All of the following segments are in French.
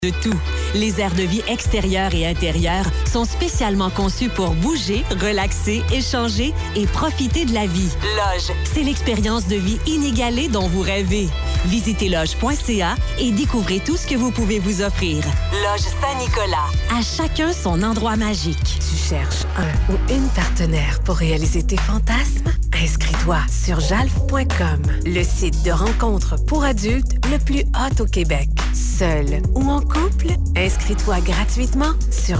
De tout. Les aires de vie extérieures et intérieures sont spécialement conçues pour bouger, relaxer, échanger et profiter de la vie. Loge, c'est l'expérience de vie inégalée dont vous rêvez. Visitez loge.ca et découvrez tout ce que vous pouvez vous offrir. Loge Saint-Nicolas. À chacun son endroit magique. Tu cherches un ou une partenaire pour réaliser tes fantasmes? Inscris-toi sur jalf.com, le site de rencontre pour adultes le plus hot au Québec. Seul ou en couple? Inscris-toi gratuitement sur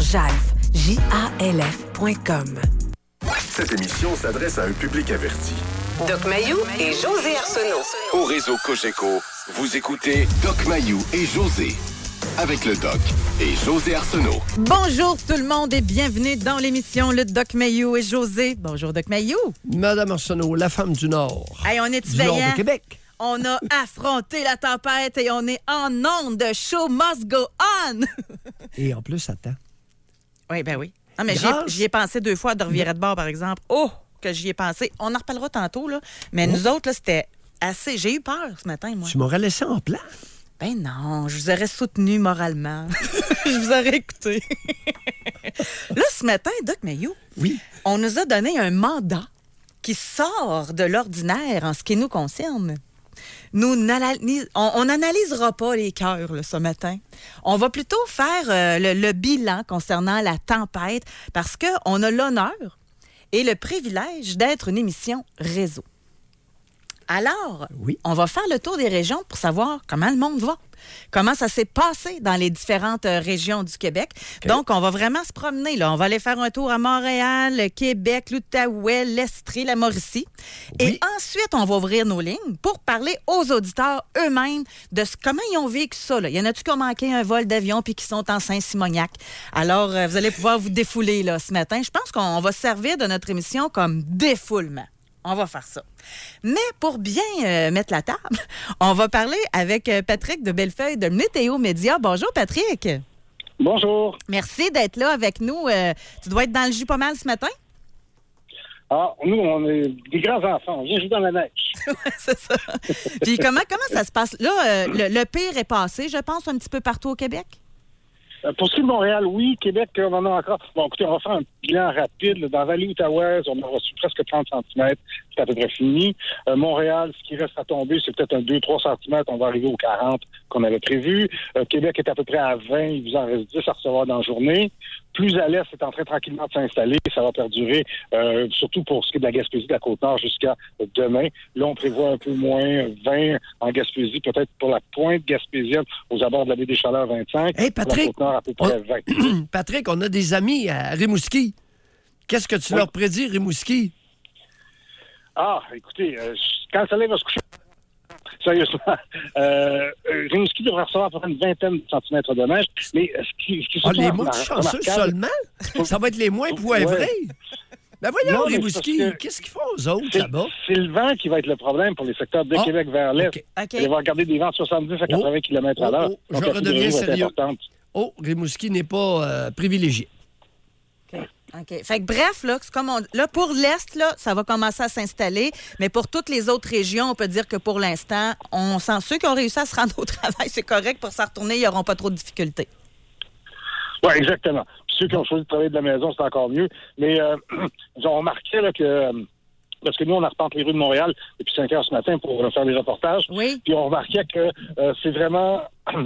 jalf.com. Cette émission s'adresse à un public averti. Doc Mayou et José Arsenault. Au réseau Cogeco, vous écoutez Doc Mayou et José. Avec le Doc et José Arsenault. Bonjour tout le monde et bienvenue dans l'émission Le Doc Mayou et José. Bonjour Doc Mayou. Madame Arsenault, la femme du Nord. Hey, on est du Nord de Québec. On a affronté la tempête et on est en onde de Show Must Go On. Et en plus, attends. Oui, ben oui. Non, mais Grâce... j'y ai pensé 2 fois de revirer de bord, par exemple. Oh, que j'y ai pensé. On en reparlera tantôt, là. Mais nous autres, là, c'était assez... J'ai eu peur ce matin, moi. Tu m'aurais laissé en plan. Ben non, je vous aurais soutenu moralement. Je vous aurais écouté. Là, ce matin, Doc Mayou, oui. On nous a donné un mandat qui sort de l'ordinaire en ce qui nous concerne. On n'analysera pas les cœurs là, ce matin. On va plutôt faire le bilan concernant la tempête parce qu'on a l'honneur et le privilège d'être une émission réseau. Alors, oui. On va faire le tour des régions pour savoir comment le monde va. Comment ça s'est passé dans les différentes régions du Québec. Okay. Donc, on va vraiment se promener. Là. On va aller faire un tour à Montréal, Québec, l'Outaouais, l'Estrie, la Mauricie. Oui. Et ensuite, on va ouvrir nos lignes pour parler aux auditeurs eux-mêmes de comment ils ont vécu ça. Là. Y en a-tu qui ont manqué un vol d'avion puis qui sont en Saint-Simoniac? Alors, vous allez pouvoir vous défouler là, ce matin. Je pense qu'on va se servir de notre émission comme défoulement. On va faire ça. Mais pour bien mettre la table, on va parler avec Patrick de Bellefeuille de Météo Média. Bonjour, Patrick. Bonjour. Merci d'être là avec nous. Tu dois être dans le jus pas mal ce matin? Ah, nous, on est des grands enfants. On vient jouer dans la neige. Oui, c'est ça. Puis comment ça se passe? Là, le pire est passé, je pense, un petit peu partout au Québec? Pour ce qui est de Montréal, oui. Québec, on en a encore. Bon, écoutez, on va faire un bilan rapide. Là. Dans la vallée Outaouaise, on a reçu presque 30 cm. C'est à peu près fini. Montréal, ce qui reste à tomber, c'est peut-être un 2-3 cm. On va arriver aux 40 qu'on avait prévu. Québec est à peu près à 20. Il vous en reste 10 à recevoir dans la journée. Plus à l'est, c'est en train tranquillement de s'installer. Ça va perdurer, surtout pour ce qui est de la Gaspésie, de la Côte-Nord, jusqu'à demain. Là, on prévoit un peu moins 20 en Gaspésie, peut-être pour la pointe gaspésienne, aux abords de la baie des Chaleurs, 25. Hey, Patrick, pour la Côte-Nord, à peu près 20. Patrick, on a des amis à Rimouski. Qu'est-ce que tu leur prédis, Rimouski? Ah, écoutez, quand le soleil va se coucher, sérieusement, Rimouski devrait recevoir à peu près une vingtaine de centimètres de neige. Mais ce qui les mots chanceux seulement? Ça va être les moins poivrés. Ben voyons, Rimouski, qu'est-ce qu'ils font aux autres là-bas? C'est le vent qui va être le problème pour les secteurs de Québec vers l'est. Okay. Ils vont regarder des vents de 70 à 80 km à l'heure. Je redeviens sérieux. Rimouski n'est pas privilégié. OK. Fait que bref, là, c'est comme là, pour l'Est, là, ça va commencer à s'installer. Mais pour toutes les autres régions, on peut dire que pour l'instant, on sent ceux qui ont réussi à se rendre au travail, c'est correct. Pour s'en retourner, ils n'auront pas trop de difficultés. Oui, exactement. Puis ceux qui ont choisi de travailler de la maison, c'est encore mieux. Mais on remarquait là, que... parce que nous, on arpente les rues de Montréal depuis 5 heures ce matin pour faire des reportages. Oui. Puis on remarquait que c'est vraiment...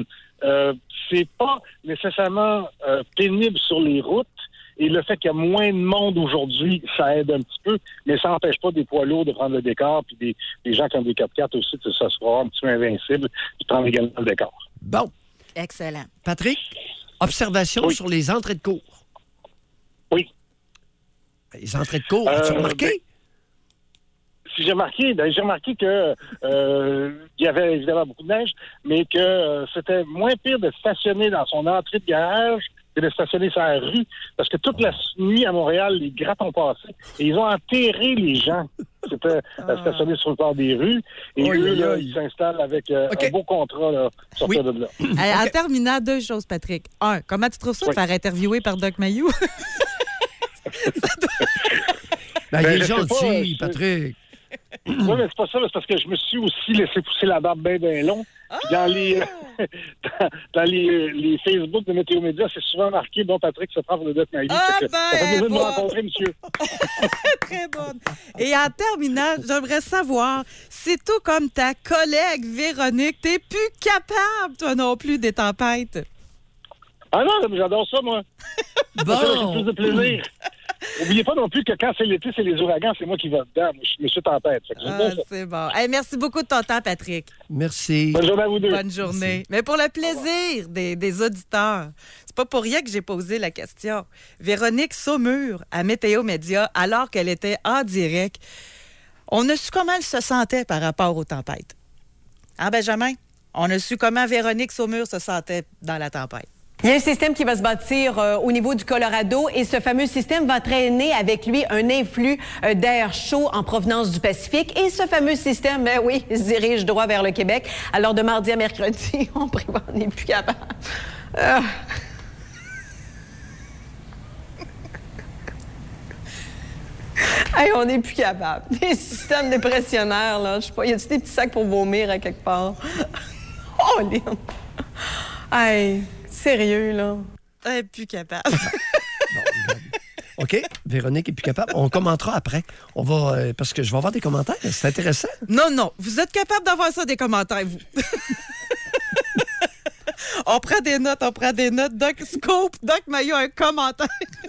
c'est pas nécessairement pénible sur les routes. Et le fait qu'il y a moins de monde aujourd'hui, ça aide un petit peu, mais ça n'empêche pas des poids lourds de prendre le décor, puis des gens qui ont des 4x4 aussi, ça se fera un petit peu invincible, de prendre également le décor. Bon. Excellent. Patrick, observation sur les entrées de cours. Oui. Les entrées de cours, as-tu remarqué? J'ai remarqué que il y avait évidemment beaucoup de neige, mais que c'était moins pire de stationner dans son entrée de garage que de stationner sur la rue, parce que toute la nuit à Montréal, les grattes ont passé et ils ont enterré les gens. C'était stationné sur le bord des rues. Et eux, là, ils s'installent avec un beau contrat là, pour sortir de là. En terminant, 2 choses, Patrick. 1, comment tu trouves ça de faire interviewer par Doc Mayou? Il est gentil, Patrick. Oui, mais c'est pas ça. C'est parce que je me suis aussi laissé pousser la barbe bien long. Puis dans les les Facebook de Météo Média, c'est souvent marqué « Bon, Patrick se prend pour le Doc Mailly ». Ça fait plaisir de me rencontrer, monsieur. Très bonne. Et en terminant, j'aimerais savoir, c'est tout comme ta collègue Véronique, t'es plus capable, toi non plus, des tempêtes. Ah non, mais j'adore ça, moi. Bon. Ça fait plus de plaisir. N'oubliez pas non plus que quand c'est l'été, c'est les ouragans, c'est moi qui vais dedans. Moi, je suis monsieur tempête. C'est bon. Hey, merci beaucoup de ton temps, Patrick. Merci. Bonne journée à vous deux. Bonne journée. Merci. Mais pour le plaisir des auditeurs, c'est pas pour rien que j'ai posé la question. Véronique Saumur à Météo Média, alors qu'elle était en direct, on a su comment elle se sentait par rapport aux tempêtes. Hein, Benjamin? On a su comment Véronique Saumur se sentait dans la tempête. Il y a un système qui va se bâtir au niveau du Colorado et ce fameux système va traîner avec lui un influx d'air chaud en provenance du Pacifique. Et ce fameux système, ben oui, se dirige droit vers le Québec. Alors, de mardi à mercredi, on n'est plus capable. Hey, on n'est plus capable. Les systèmes dépressionnaires, là, je sais pas, y a-t-il des petits sacs pour vomir à quelque part? Oh, Lynn! Hey, sérieux, là? Elle est plus capable. OK, Véronique est plus capable. On commentera après. On va parce que je vais avoir des commentaires. C'est intéressant. Non, vous êtes capable d'avoir ça, des commentaires, vous. On prend des notes. Doc Scope, Doc Maillot, un commentaire.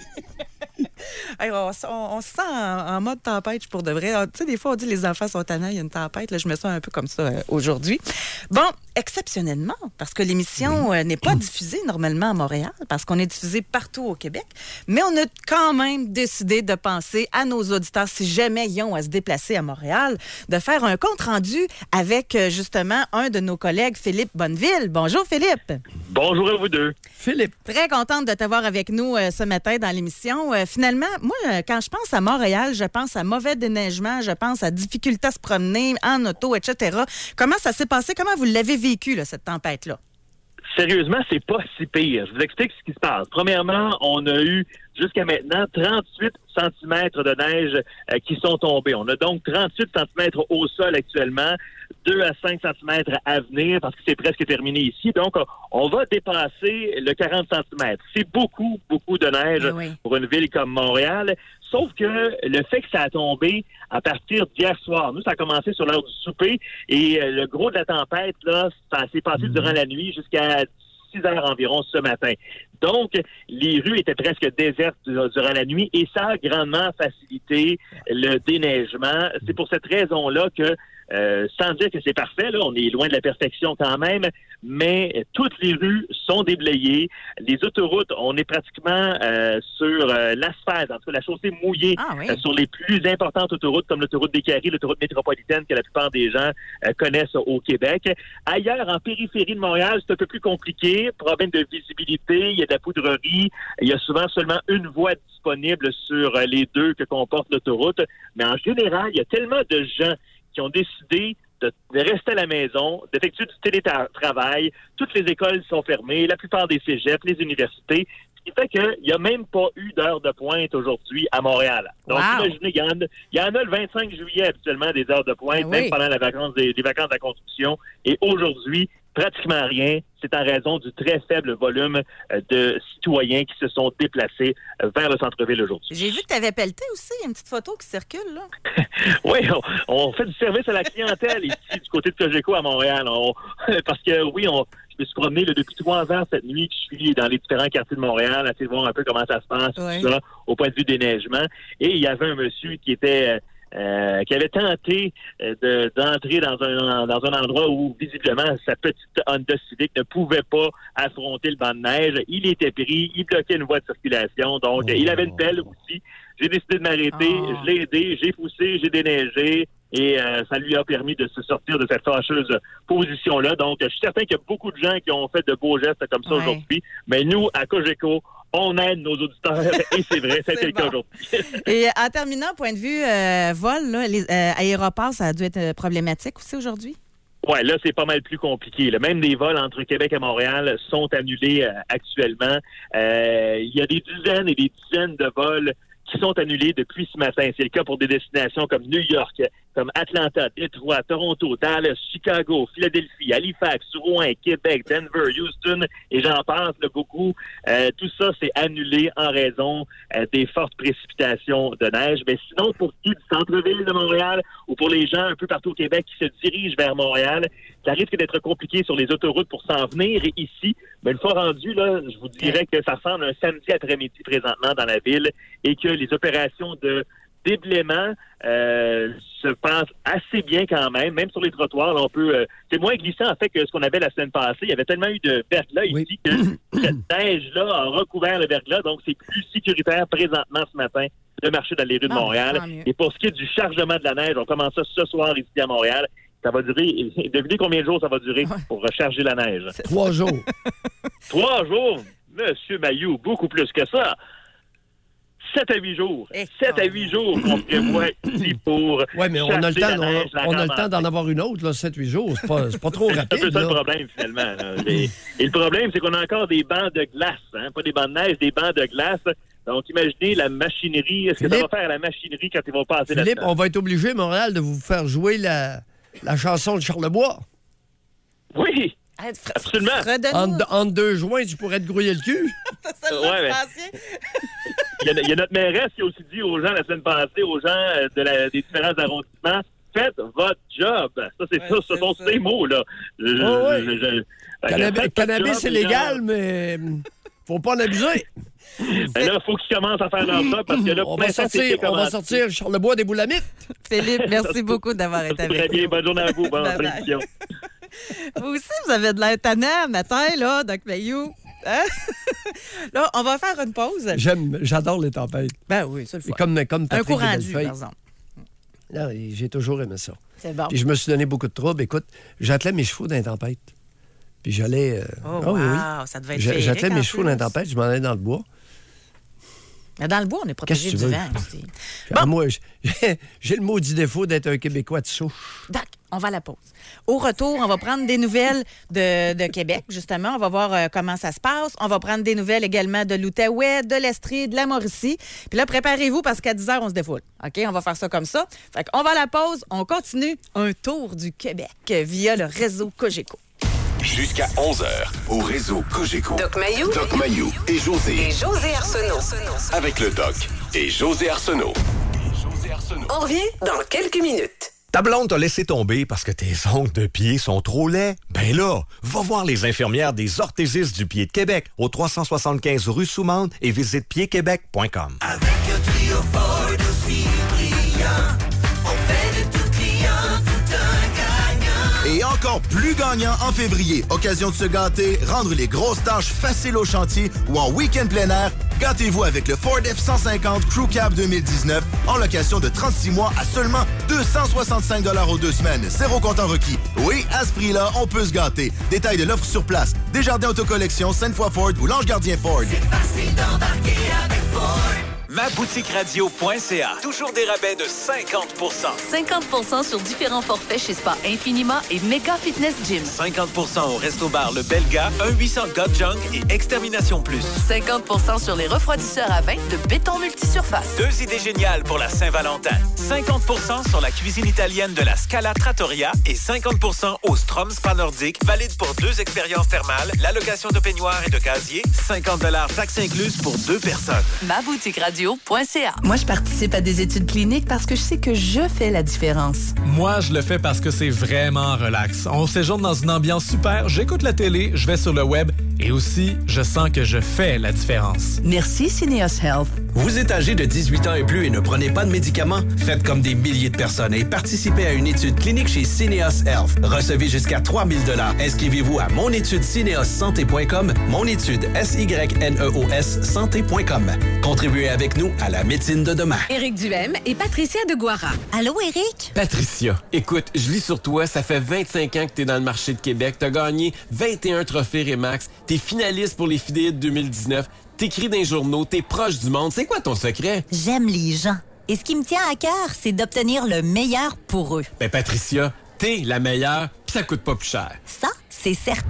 Hey, on se sent en mode tempête pour de vrai. Tu sais, des fois, on dit les enfants sont tannants, il y a une tempête. Là, je me sens un peu comme ça aujourd'hui. Bon, exceptionnellement, parce que l'émission n'est pas diffusée normalement à Montréal, parce qu'on est diffusé partout au Québec, mais on a quand même décidé de penser à nos auditeurs, si jamais ils ont à se déplacer à Montréal, de faire un compte-rendu avec, justement, un de nos collègues, Philippe Bonneville. Bonjour, Philippe. Bonjour à vous deux. Philippe. Très contente de t'avoir avec nous ce matin dans l'émission. Finalement, moi, quand je pense à Montréal, je pense à mauvais déneigement, je pense à difficulté à se promener en auto, etc. Comment ça s'est passé? Comment vous l'avez vécu, là, cette tempête-là? Sérieusement, c'est pas si pire. Je vous explique ce qui se passe. Premièrement, on a eu jusqu'à maintenant 38 cm de neige qui sont tombés. On a donc 38 cm au sol actuellement, 2 à 5 cm à venir parce que c'est presque terminé ici. Donc, on va dépasser le 40 cm. C'est beaucoup de neige pour une ville comme Montréal. Sauf que le fait que ça a tombé à partir d'hier soir, nous, ça a commencé sur l'heure du souper et le gros de la tempête, là, ça s'est passé durant la nuit jusqu'à 6 heures environ ce matin. Donc, les rues étaient presque désertes durant la nuit et ça a grandement facilité le déneigement. C'est pour cette raison-là que, sans dire que c'est parfait, là, on est loin de la perfection quand même, mais toutes les rues sont déblayées. Les autoroutes, on est pratiquement sur l'asphalte, en tout cas la chaussée mouillée sur les plus importantes autoroutes comme l'autoroute des Caries, l'autoroute métropolitaine que la plupart des gens connaissent au Québec. Ailleurs, en périphérie de Montréal, c'est un peu plus compliqué. Problème de visibilité, il y a de la poudrerie, il y a souvent seulement une voie disponible sur les deux que comporte l'autoroute. Mais en général, il y a tellement de gens qui ont décidé de rester à la maison, d'effectuer du télétravail. Toutes les écoles sont fermées, la plupart des cégeps, les universités, ce qui fait qu'il n'y a même pas eu d'heure de pointe aujourd'hui à Montréal. Donc, imaginez, il y en a le 25 juillet habituellement des heures de pointe, même pendant les vacances de la construction. Et aujourd'hui, pratiquement rien. C'est en raison du très faible volume de citoyens qui se sont déplacés vers le centre-ville aujourd'hui. J'ai vu que tu avais pelleté aussi. Il y a une petite photo qui circule, là. Oui, on fait du service à la clientèle ici, du côté de Cogeco à Montréal. Parce que, je me suis promené depuis 3 ans cette nuit que je suis dans les différents quartiers de Montréal, à essayer de voir un peu comment ça se passe, tout ça, au point de vue déneigement. Et il y avait un monsieur qui avait tenté d'entrer dans un endroit où, visiblement, sa petite Honda Civic ne pouvait pas affronter le banc de neige. Il était pris, il bloquait une voie de circulation, donc il avait une pelle aussi. J'ai décidé de m'arrêter, je l'ai aidé, j'ai poussé, j'ai déneigé, et ça lui a permis de se sortir de cette fâcheuse position-là. Donc, je suis certain qu'il y a beaucoup de gens qui ont fait de beaux gestes comme ça aujourd'hui, mais nous, à Cogeco, on aide nos auditeurs, et c'est vrai, ça a été le cas aujourd'hui. Et en terminant, point de vue vol, là, les aéroports, ça a dû être problématique aussi aujourd'hui? Oui, là, c'est pas mal plus compliqué. Là. Même des vols entre Québec et Montréal sont annulés actuellement. Il y a des dizaines et des dizaines de vols qui sont annulés depuis ce matin. C'est le cas pour des destinations comme New York, comme Atlanta, Détroit, Toronto, Dallas, Chicago, Philadelphie, Halifax, Rouen, Québec, Denver, Houston, et j'en passe beaucoup. Tout ça, c'est annulé en raison des fortes précipitations de neige. Mais sinon, pour qui du centre-ville de Montréal ou pour les gens un peu partout au Québec qui se dirigent vers Montréal, ça risque d'être compliqué sur les autoroutes pour s'en venir ici. Mais une fois rendu, là, je vous dirais que ça ressemble à un samedi après-midi présentement dans la ville et que les opérations de déblaiement se passent assez bien quand même sur les trottoirs. Là, on peut, c'est moins glissant en fait que ce qu'on avait la semaine passée. Il y avait tellement eu de verglas ici que cette neige-là a recouvert le verglas, donc c'est plus sécuritaire présentement ce matin de marcher dans les rues de Montréal. Et pour ce qui est du chargement de la neige, on commence ça ce soir ici à Montréal. Ça va durer, devinez combien de jours ça va durer pour recharger la neige? 3 jours. 3 jours? Monsieur Mailloux, beaucoup plus que ça. 7 à 8 jours. 7 à 8 jours qu'on prévoit ici pour. Oui, mais on a le temps d'en avoir une autre, 7-8 jours. C'est pas trop rapide. C'est un peu ça le problème, finalement. Et le problème, c'est qu'on a encore des bancs de glace. Pas des bancs de neige, des bancs de glace. Donc, imaginez la machinerie. Est-ce que ça va faire à la machinerie quand ils vont passer là-dedans? Philippe, on va être obligé, Montréal, de vous faire jouer la chanson de Charlebois. Oui! Absolument. Entre 2 joints, tu pourrais te grouiller le cul. Il y a notre mairesse qui a aussi dit aux gens la semaine passée, aux gens des différents arrondissements, faites votre job. Ça, ce sont ces mots-là. Cannabis, c'est légal, mais faut pas en abuser. Là, il faut qu'ils commencent à faire leur job parce que là, on va sortir Charlebois des boulamites. Philippe, merci beaucoup d'avoir été avec nous. Très bien, bonne journée à vous, bonne prédiction. Vous aussi, vous avez de l'air tannant matin, là, Doc Mailloux. Hein? Là, on va faire une pause. J'adore les tempêtes. Ben oui, ça le fait. Comme un courant dû, par exemple. Non, j'ai toujours aimé ça. C'est bon. Puis je me suis donné beaucoup de troubles. Écoute, j'attelais mes chevaux dans les tempêtes. Puis j'allais... ça devait être féerique. J'attelais mes chevaux dans les tempêtes, je m'en allais dans le bois. Mais dans le bois, on est protégé du vent aussi. Bon. Moi, j'ai le maudit défaut d'être un Québécois de souche. D'accord, on va à la pause. Au retour, on va prendre des nouvelles de Québec, justement. On va voir comment ça se passe. On va prendre des nouvelles également de l'Outaouais, de l'Estrie, de la Mauricie. Puis là, préparez-vous parce qu'à 10h, on se défoule. OK? On va faire ça comme ça. Fait qu'on va à la pause. On continue un tour du Québec via le réseau Cogeco. Jusqu'à 11h, au réseau Cogeco. Doc Mailloux et José. Et José Arsenault. Avec le Doc et José Arsenault. On revient dans quelques minutes. Ta blonde t'a laissé tomber parce que tes ongles de pied sont trop laids? Ben là, va voir les infirmières des orthésistes du pied de Québec au 375 rue Soumande et visite piedquebec.com. Avec un trio Ford aussi brillant, on fait de tout client tout un gagnant. Et encore plus gagnant en février. Occasion de se gâter, rendre les grosses tâches faciles au chantier ou en week-end plein air. Gâtez-vous avec le Ford F-150 Crew Cab 2019 en location de 36 mois à seulement 265 $ aux 2 semaines. 0 comptant requis. Oui, à ce prix-là, on peut se gâter. Détails de l'offre sur place. Desjardins Autocollection, Sainte-Foy Ford ou L'Ange Gardien Ford. C'est facile d'embarquer avec Ford. Maboutiqueradio.ca. Toujours des rabais de 50 50 sur différents forfaits chez Spa Infinima et Mega Fitness Gym. 50 au Resto-Bar Le Belga, 1-800 God Junk et Extermination Plus. 50 sur les refroidisseurs à vin de Béton Multisurface. 2 idées géniales pour la Saint-Valentin. 50 sur la cuisine italienne de la Scala Trattoria et 50 au Strom Spa Nordique, valide pour 2 expériences thermales, la location de peignoir et de casier, 50 $ taxes incluses pour 2 personnes. Maboutiqueradio.ca. Moi, je participe à des études cliniques parce que je sais que je fais la différence. Moi, je le fais parce que c'est vraiment relax. On séjourne dans une ambiance super, j'écoute la télé, je vais sur le web et aussi, je sens que je fais la différence. Merci, Syneos Health. Vous êtes âgé de 18 ans et plus et ne prenez pas de médicaments? Faites comme des milliers de personnes et participez à une étude clinique chez Syneos Health. Recevez jusqu'à 3 000 $. Inscrivez-vous à monétudesyneossanté.com, monétude SYNEOS santé.com. Contribuez avec nous à la médecine de demain. Éric Duhem et Patricia Deguara. Allô, Éric? Patricia, écoute, je lis sur toi, ça fait 25 ans que t'es dans le marché de Québec, t'as gagné 21 trophées Remax, t'es finaliste pour les Fidéides 2019, t'écris dans les journaux, t'es proche du monde. C'est quoi ton secret? J'aime les gens. Et ce qui me tient à cœur, c'est d'obtenir le meilleur pour eux. Ben Patricia, t'es la meilleure, pis ça coûte pas plus cher. Ça, c'est certain.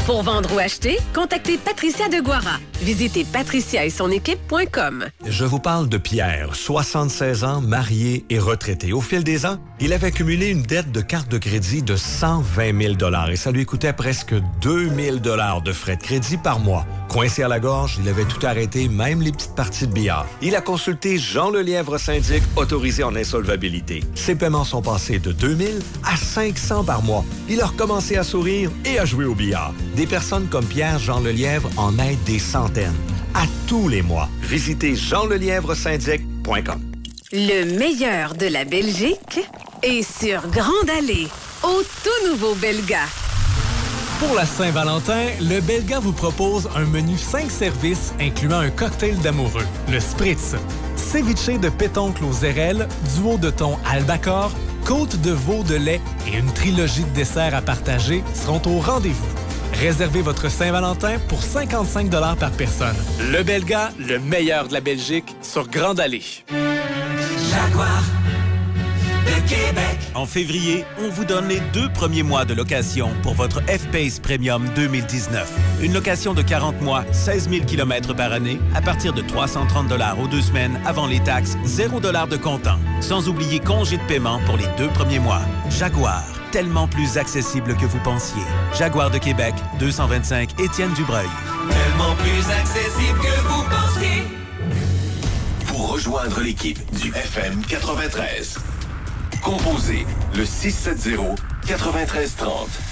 Pour vendre ou acheter, contactez Patricia Deguara. Visitez patricia-et-son-équipe.com. Je vous parle de Pierre, 76 ans, marié et retraité. Au fil des ans, il avait accumulé une dette de carte de crédit de 120 000 et ça lui coûtait presque 2 000 de frais de crédit par mois. Coincé à la gorge, il avait tout arrêté, même les petites parties de billard. Il a consulté Jean Lelièvre syndic, autorisé en insolvabilité. Ses paiements sont passés de 2 000 à 500 par mois. Il a recommencé à sourire et à jouer au billard. Des personnes comme Pierre-Jean Lelièvre en aident des centaines. À tous les mois, visitez jeanlelièvresyndic.com. Le meilleur de la Belgique est sur Grande Allée, au tout nouveau Belga. Pour la Saint-Valentin, le Belga vous propose un menu 5 services incluant un cocktail d'amoureux, le Spritz, ceviche de pétoncle aux érelles, duo de thon albacore, côte de veau de lait et une trilogie de desserts à partager seront au rendez-vous. Réservez votre Saint-Valentin pour 55 $ par personne. Le Belga, le meilleur de la Belgique, sur Grande Allée. Jaguar de Québec. En février, on vous donne les 2 premiers mois de location pour votre F-Pace Premium 2019. Une location de 40 mois, 16 000 km par année, à partir de 330 $ aux 2 semaines avant les taxes, 0 $ de comptant. Sans oublier congé de paiement pour les 2 premiers mois. Jaguar, tellement plus accessible que vous pensiez. Jaguar de Québec, 225 Étienne Dubreuil. Tellement plus accessible que vous pensiez. Pour rejoindre l'équipe du FM 93, composez le 670-9330.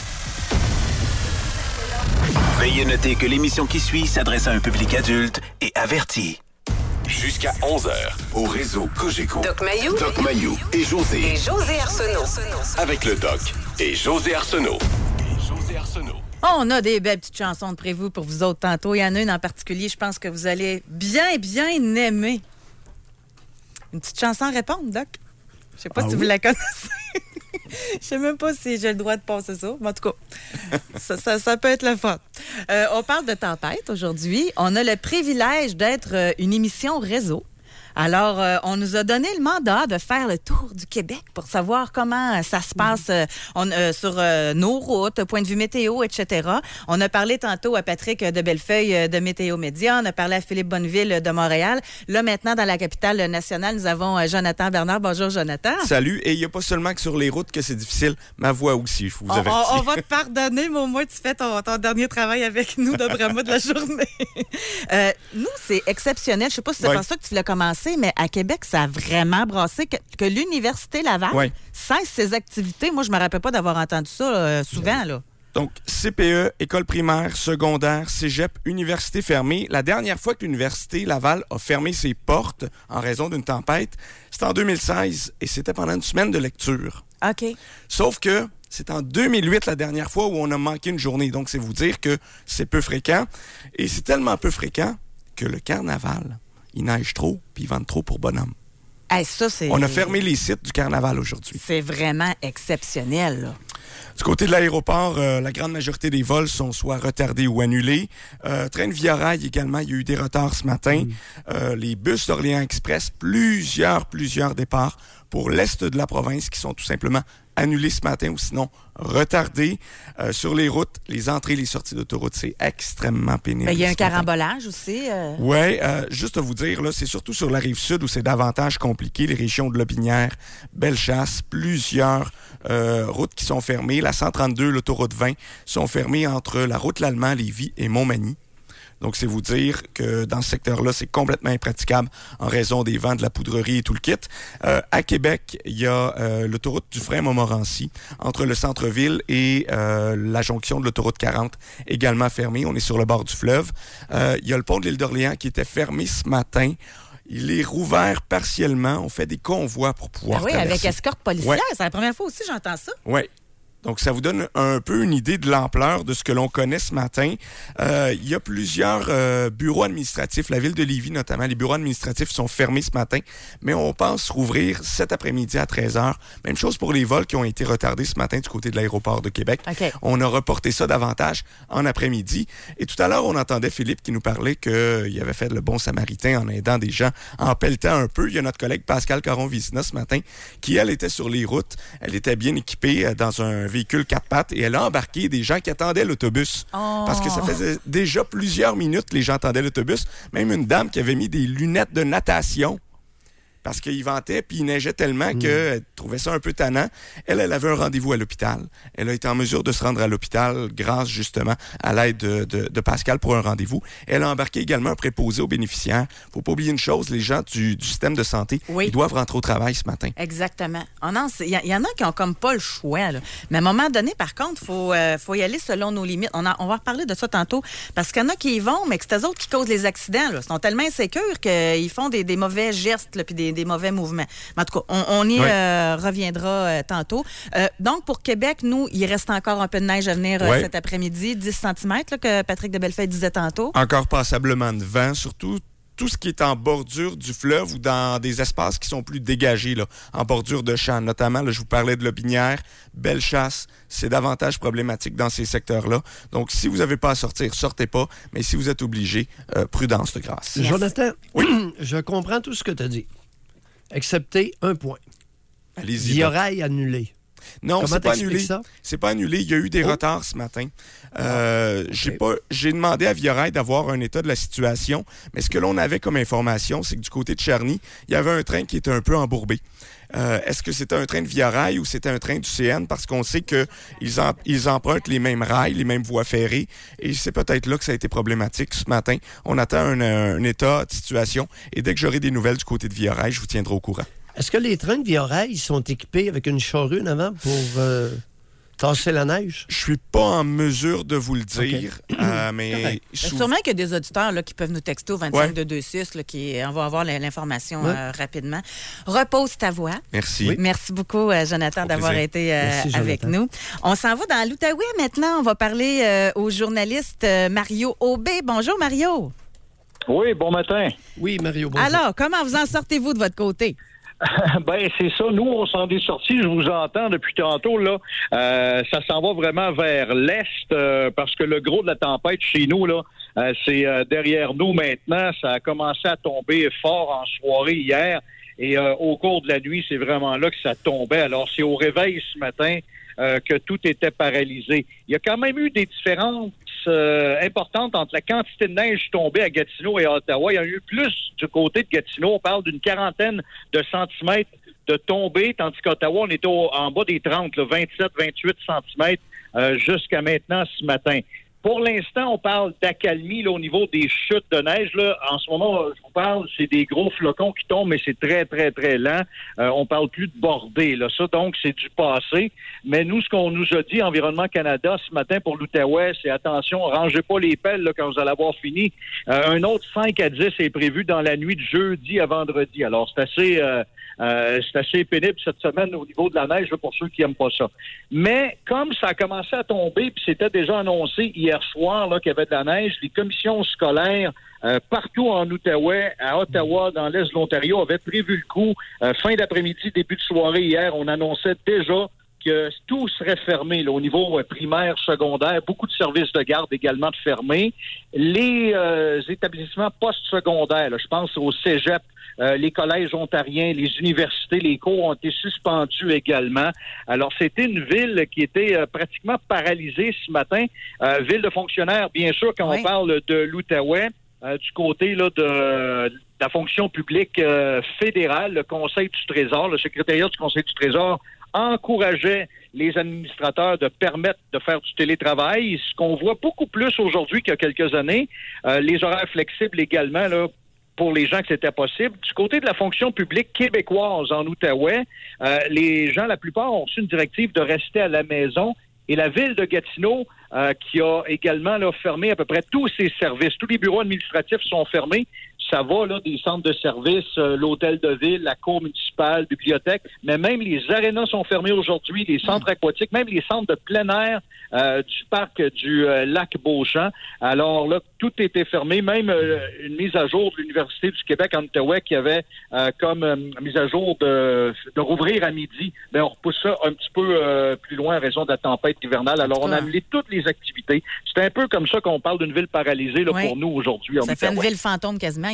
Veuillez noter que l'émission qui suit s'adresse à un public adulte et averti. Jusqu'à 11h, au réseau Cogeco. Doc Mayou. Doc Mayou et José. Et José Arsenault. Avec le Doc et José Arsenault. On a des belles petites chansons de prévues pour vous autres tantôt. Il y en a une en particulier, je pense que vous allez bien aimer. Une petite chanson à répondre, Doc. Je sais pas si vous la connaissez. Je sais même pas si j'ai le droit de passer ça. Mais en tout cas, ça peut être le fun. On parle de tempête aujourd'hui. On a le privilège d'être une émission réseau. Alors, on nous a donné le mandat de faire le tour du Québec pour savoir comment ça se passe sur nos routes, point de vue météo, etc. On a parlé tantôt à Patrick de Bellefeuille de Météo Média. On a parlé à Philippe Bonneville de Montréal. Là, maintenant, dans la capitale nationale, nous avons Jonathan Bernard. Bonjour, Jonathan. Salut. Et il n'y a pas seulement que sur les routes que c'est difficile. Ma voix aussi, je vous avertis. On va te pardonner, mais au moins, tu fais ton dernier travail avec nous, d'après moi, de la journée. Nous, c'est exceptionnel. Je sais pas si c'est par ça que tu voulais commencer, mais à Québec, ça a vraiment brassé que l'Université Laval cesse ses activités. Moi, je me rappelle pas d'avoir entendu ça souvent, là. Donc, CPE, école primaire, secondaire, cégep, université fermée. La dernière fois que l'Université Laval a fermé ses portes en raison d'une tempête, c'était en 2016 et c'était pendant une semaine de lecture. OK. Sauf que c'est en 2008 la dernière fois où on a manqué une journée. Donc, c'est vous dire que c'est peu fréquent. Et c'est tellement peu fréquent que le carnaval, il neige trop puis il vente trop pour bonhomme. Hey, ça, on a fermé les sites du carnaval aujourd'hui. C'est vraiment exceptionnel, là. Du côté de l'aéroport, la grande majorité des vols sont soit retardés ou annulés. Train de Via Rail également, il y a eu des retards ce matin. Les bus d'Orléans Express, plusieurs départs pour l'est de la province qui sont tout simplement annulés ce matin ou sinon retardés. Sur les routes, les entrées et les sorties d'autoroute, c'est extrêmement pénible. Il y a un carambolage aussi. Oui, juste à vous dire, là, c'est surtout sur la rive sud où c'est davantage compliqué. Les régions de Lotbinière, Bellechasse, plusieurs routes qui sont fermées. La 132, l'autoroute 20 sont fermées entre la route L'Allemand, Lévis et Montmagny. Donc, c'est vous dire que dans ce secteur-là, c'est complètement impraticable en raison des vents, de la poudrerie et tout le kit. À Québec, il y a l'autoroute Dufresne-Montmorency entre le centre-ville et la jonction de l'autoroute 40, également fermée. On est sur le bord du fleuve. Il y a le pont de l'île d'Orléans qui était fermé ce matin. Il est rouvert partiellement. On fait des convois pour pouvoir traverser. Avec escorte policière. C'est la première fois aussi que j'entends ça. Oui. Donc, ça vous donne un peu une idée de l'ampleur de ce que l'on connaît ce matin. Il y a plusieurs bureaux administratifs, la ville de Lévis notamment, les bureaux administratifs sont fermés ce matin, mais on pense rouvrir cet après-midi à 13h. Même chose pour les vols qui ont été retardés ce matin du côté de l'aéroport de Québec. Okay. On a reporté ça davantage en après-midi. Et tout à l'heure, on entendait Philippe qui nous parlait qu'il avait fait le bon samaritain en aidant des gens, en pelletant un peu. Il y a notre collègue Pascal Caron-Vizina ce matin qui, elle, était sur les routes. Elle était bien équipée dans un véhicule 4 pattes et elle a embarqué des gens qui attendaient l'autobus. Oh. Parce que ça faisait déjà plusieurs minutes que les gens attendaient l'autobus. Même une dame qui avait mis des lunettes de natation parce qu'il ventait puis il neigeait tellement qu'elle trouvait ça un peu tannant. Elle avait un rendez-vous à l'hôpital. Elle a été en mesure de se rendre à l'hôpital grâce justement à l'aide de Pascal pour un rendez-vous. Elle a embarqué également un préposé aux bénéficiaires. Faut pas oublier une chose, les gens du système de santé, ils doivent rentrer au travail ce matin. Exactement. Oh non, il y en a qui ont comme pas le choix, là. Mais à un moment donné, par contre, faut y aller selon nos limites. On va reparler de ça tantôt, parce qu'il y en a qui y vont, mais que c'est eux autres qui causent les accidents, là. Ils sont tellement insécures qu'ils font des mauvais gestes, là, puis des mauvais mouvements. Mais en tout cas, on y reviendra tantôt. Donc, pour Québec, nous, il reste encore un peu de neige à venir cet après-midi, 10 cm, là, que Patrick de Bellefeuille disait tantôt. Encore passablement de vent, surtout tout ce qui est en bordure du fleuve ou dans des espaces qui sont plus dégagés, là, en bordure de champs. Notamment, là, je vous parlais de Lobinière, Bellechasse, c'est davantage problématique dans ces secteurs-là. Donc, si vous n'avez pas à sortir, sortez pas. Mais si vous êtes obligé, prudence de grâce. Merci. Jonathan, je comprends tout ce que tu as dit, excepté un point. Allez-y. Via-rail annulé. Non, c'est pas annulé. C'est pas annulé. Il y a eu des retards ce matin. J'ai demandé à Via-rail d'avoir un état de la situation, mais ce que l'on avait comme information, c'est que du côté de Charny, il y avait un train qui était un peu embourbé. Est-ce que c'était un train de Via-rail ou c'était un train du CN? Parce qu'on sait qu'ils empruntent les mêmes rails, les mêmes voies ferrées, et c'est peut-être là que ça a été problématique ce matin. On attend un état de situation, et dès que j'aurai des nouvelles du côté de Via-rail, je vous tiendrai au courant. Est-ce que les trains de Via-rail sont équipés avec une charrue en avant pour tasser la neige? Je suis pas en mesure de vous le dire, mais... Sûrement qu'il y a des auditeurs là, qui peuvent nous texter au 25-226, on va avoir l'information rapidement. Repose ta voix. Merci. Oui. Merci beaucoup, Jonathan, d'avoir été avec nous. On s'en va dans l'Outaouais maintenant. On va parler au journaliste Mario Aubé. Bonjour, Mario. Oui, bon matin. Oui, Mario, bonjour. Alors, comment vous en sortez-vous de votre côté? Ben c'est ça. Nous, on s'en est sortis. Je vous entends depuis tantôt là. Ça s'en va vraiment vers l'est parce que le gros de la tempête chez nous là, c'est derrière nous maintenant. Ça a commencé à tomber fort en soirée hier et au cours de la nuit, c'est vraiment là que ça tombait. Alors c'est au réveil ce matin que tout était paralysé. Il y a quand même eu des différences importantes entre la quantité de neige tombée à Gatineau et à Ottawa. Il y en a eu plus du côté de Gatineau. On parle d'une quarantaine de centimètres de tombée, tandis qu'à Ottawa, on était en bas des 30, là, 27, 28 centimètres jusqu'à maintenant ce matin. Pour l'instant, on parle d'accalmie là, au niveau des chutes de neige. Là. En ce moment, je vous parle, c'est des gros flocons qui tombent, mais c'est très, très, très lent. On parle plus de bordée. Là. Ça, donc, c'est du passé. Mais nous, ce qu'on nous a dit, Environnement Canada, ce matin pour l'Outaouais, c'est attention, rangez pas les pelles là, quand vous allez avoir fini. Un autre 5 à 10 est prévu dans la nuit de jeudi à vendredi. Alors, c'est assez pénible cette semaine au niveau de la neige là, pour ceux qui n'aiment pas ça. Mais comme ça a commencé à tomber, puis c'était déjà annoncé hier soir là, qu'il y avait de la neige, les commissions scolaires partout en Outaouais, à Ottawa, dans l'est de l'Ontario, avaient prévu le coup. Fin d'après-midi, début de soirée hier, on annonçait déjà que tout serait fermé là, au niveau primaire, secondaire, beaucoup de services de garde également de fermés. Les établissements postsecondaires, là, je pense au cégep, les collèges ontariens, les universités, les cours ont été suspendus également. Alors, c'était une ville qui était pratiquement paralysée ce matin. Ville de fonctionnaires, bien sûr, quand on parle de l'Outaouais, du côté là, de la fonction publique fédérale, le Conseil du Trésor, le secrétariat du Conseil du Trésor encourageait les administrateurs de permettre de faire du télétravail. Ce qu'on voit beaucoup plus aujourd'hui qu'il y a quelques années, les horaires flexibles également, là, pour les gens que c'était possible. Du côté de la fonction publique québécoise en Outaouais, les gens, la plupart, ont reçu une directive de rester à la maison. Et la ville de Gatineau, qui a également là, fermé à peu près tous ses services. Tous les bureaux administratifs sont fermés. Ça va là, des centres de services, l'hôtel de ville, la cour municipale, bibliothèque, mais même les arénas sont fermés aujourd'hui, les centres aquatiques, même les centres de plein air du parc du lac Beauchamp. Alors là, tout était fermé, même une mise à jour de l'Université du Québec en Outaouais qui avait comme mise à jour de rouvrir à midi. Mais on repousse ça un petit peu plus loin à raison de la tempête hivernale. Alors on a annulé toutes les activités. C'est un peu comme ça qu'on parle d'une ville paralysée là, pour nous aujourd'hui. Ça fait une ville fantôme quasiment. Il y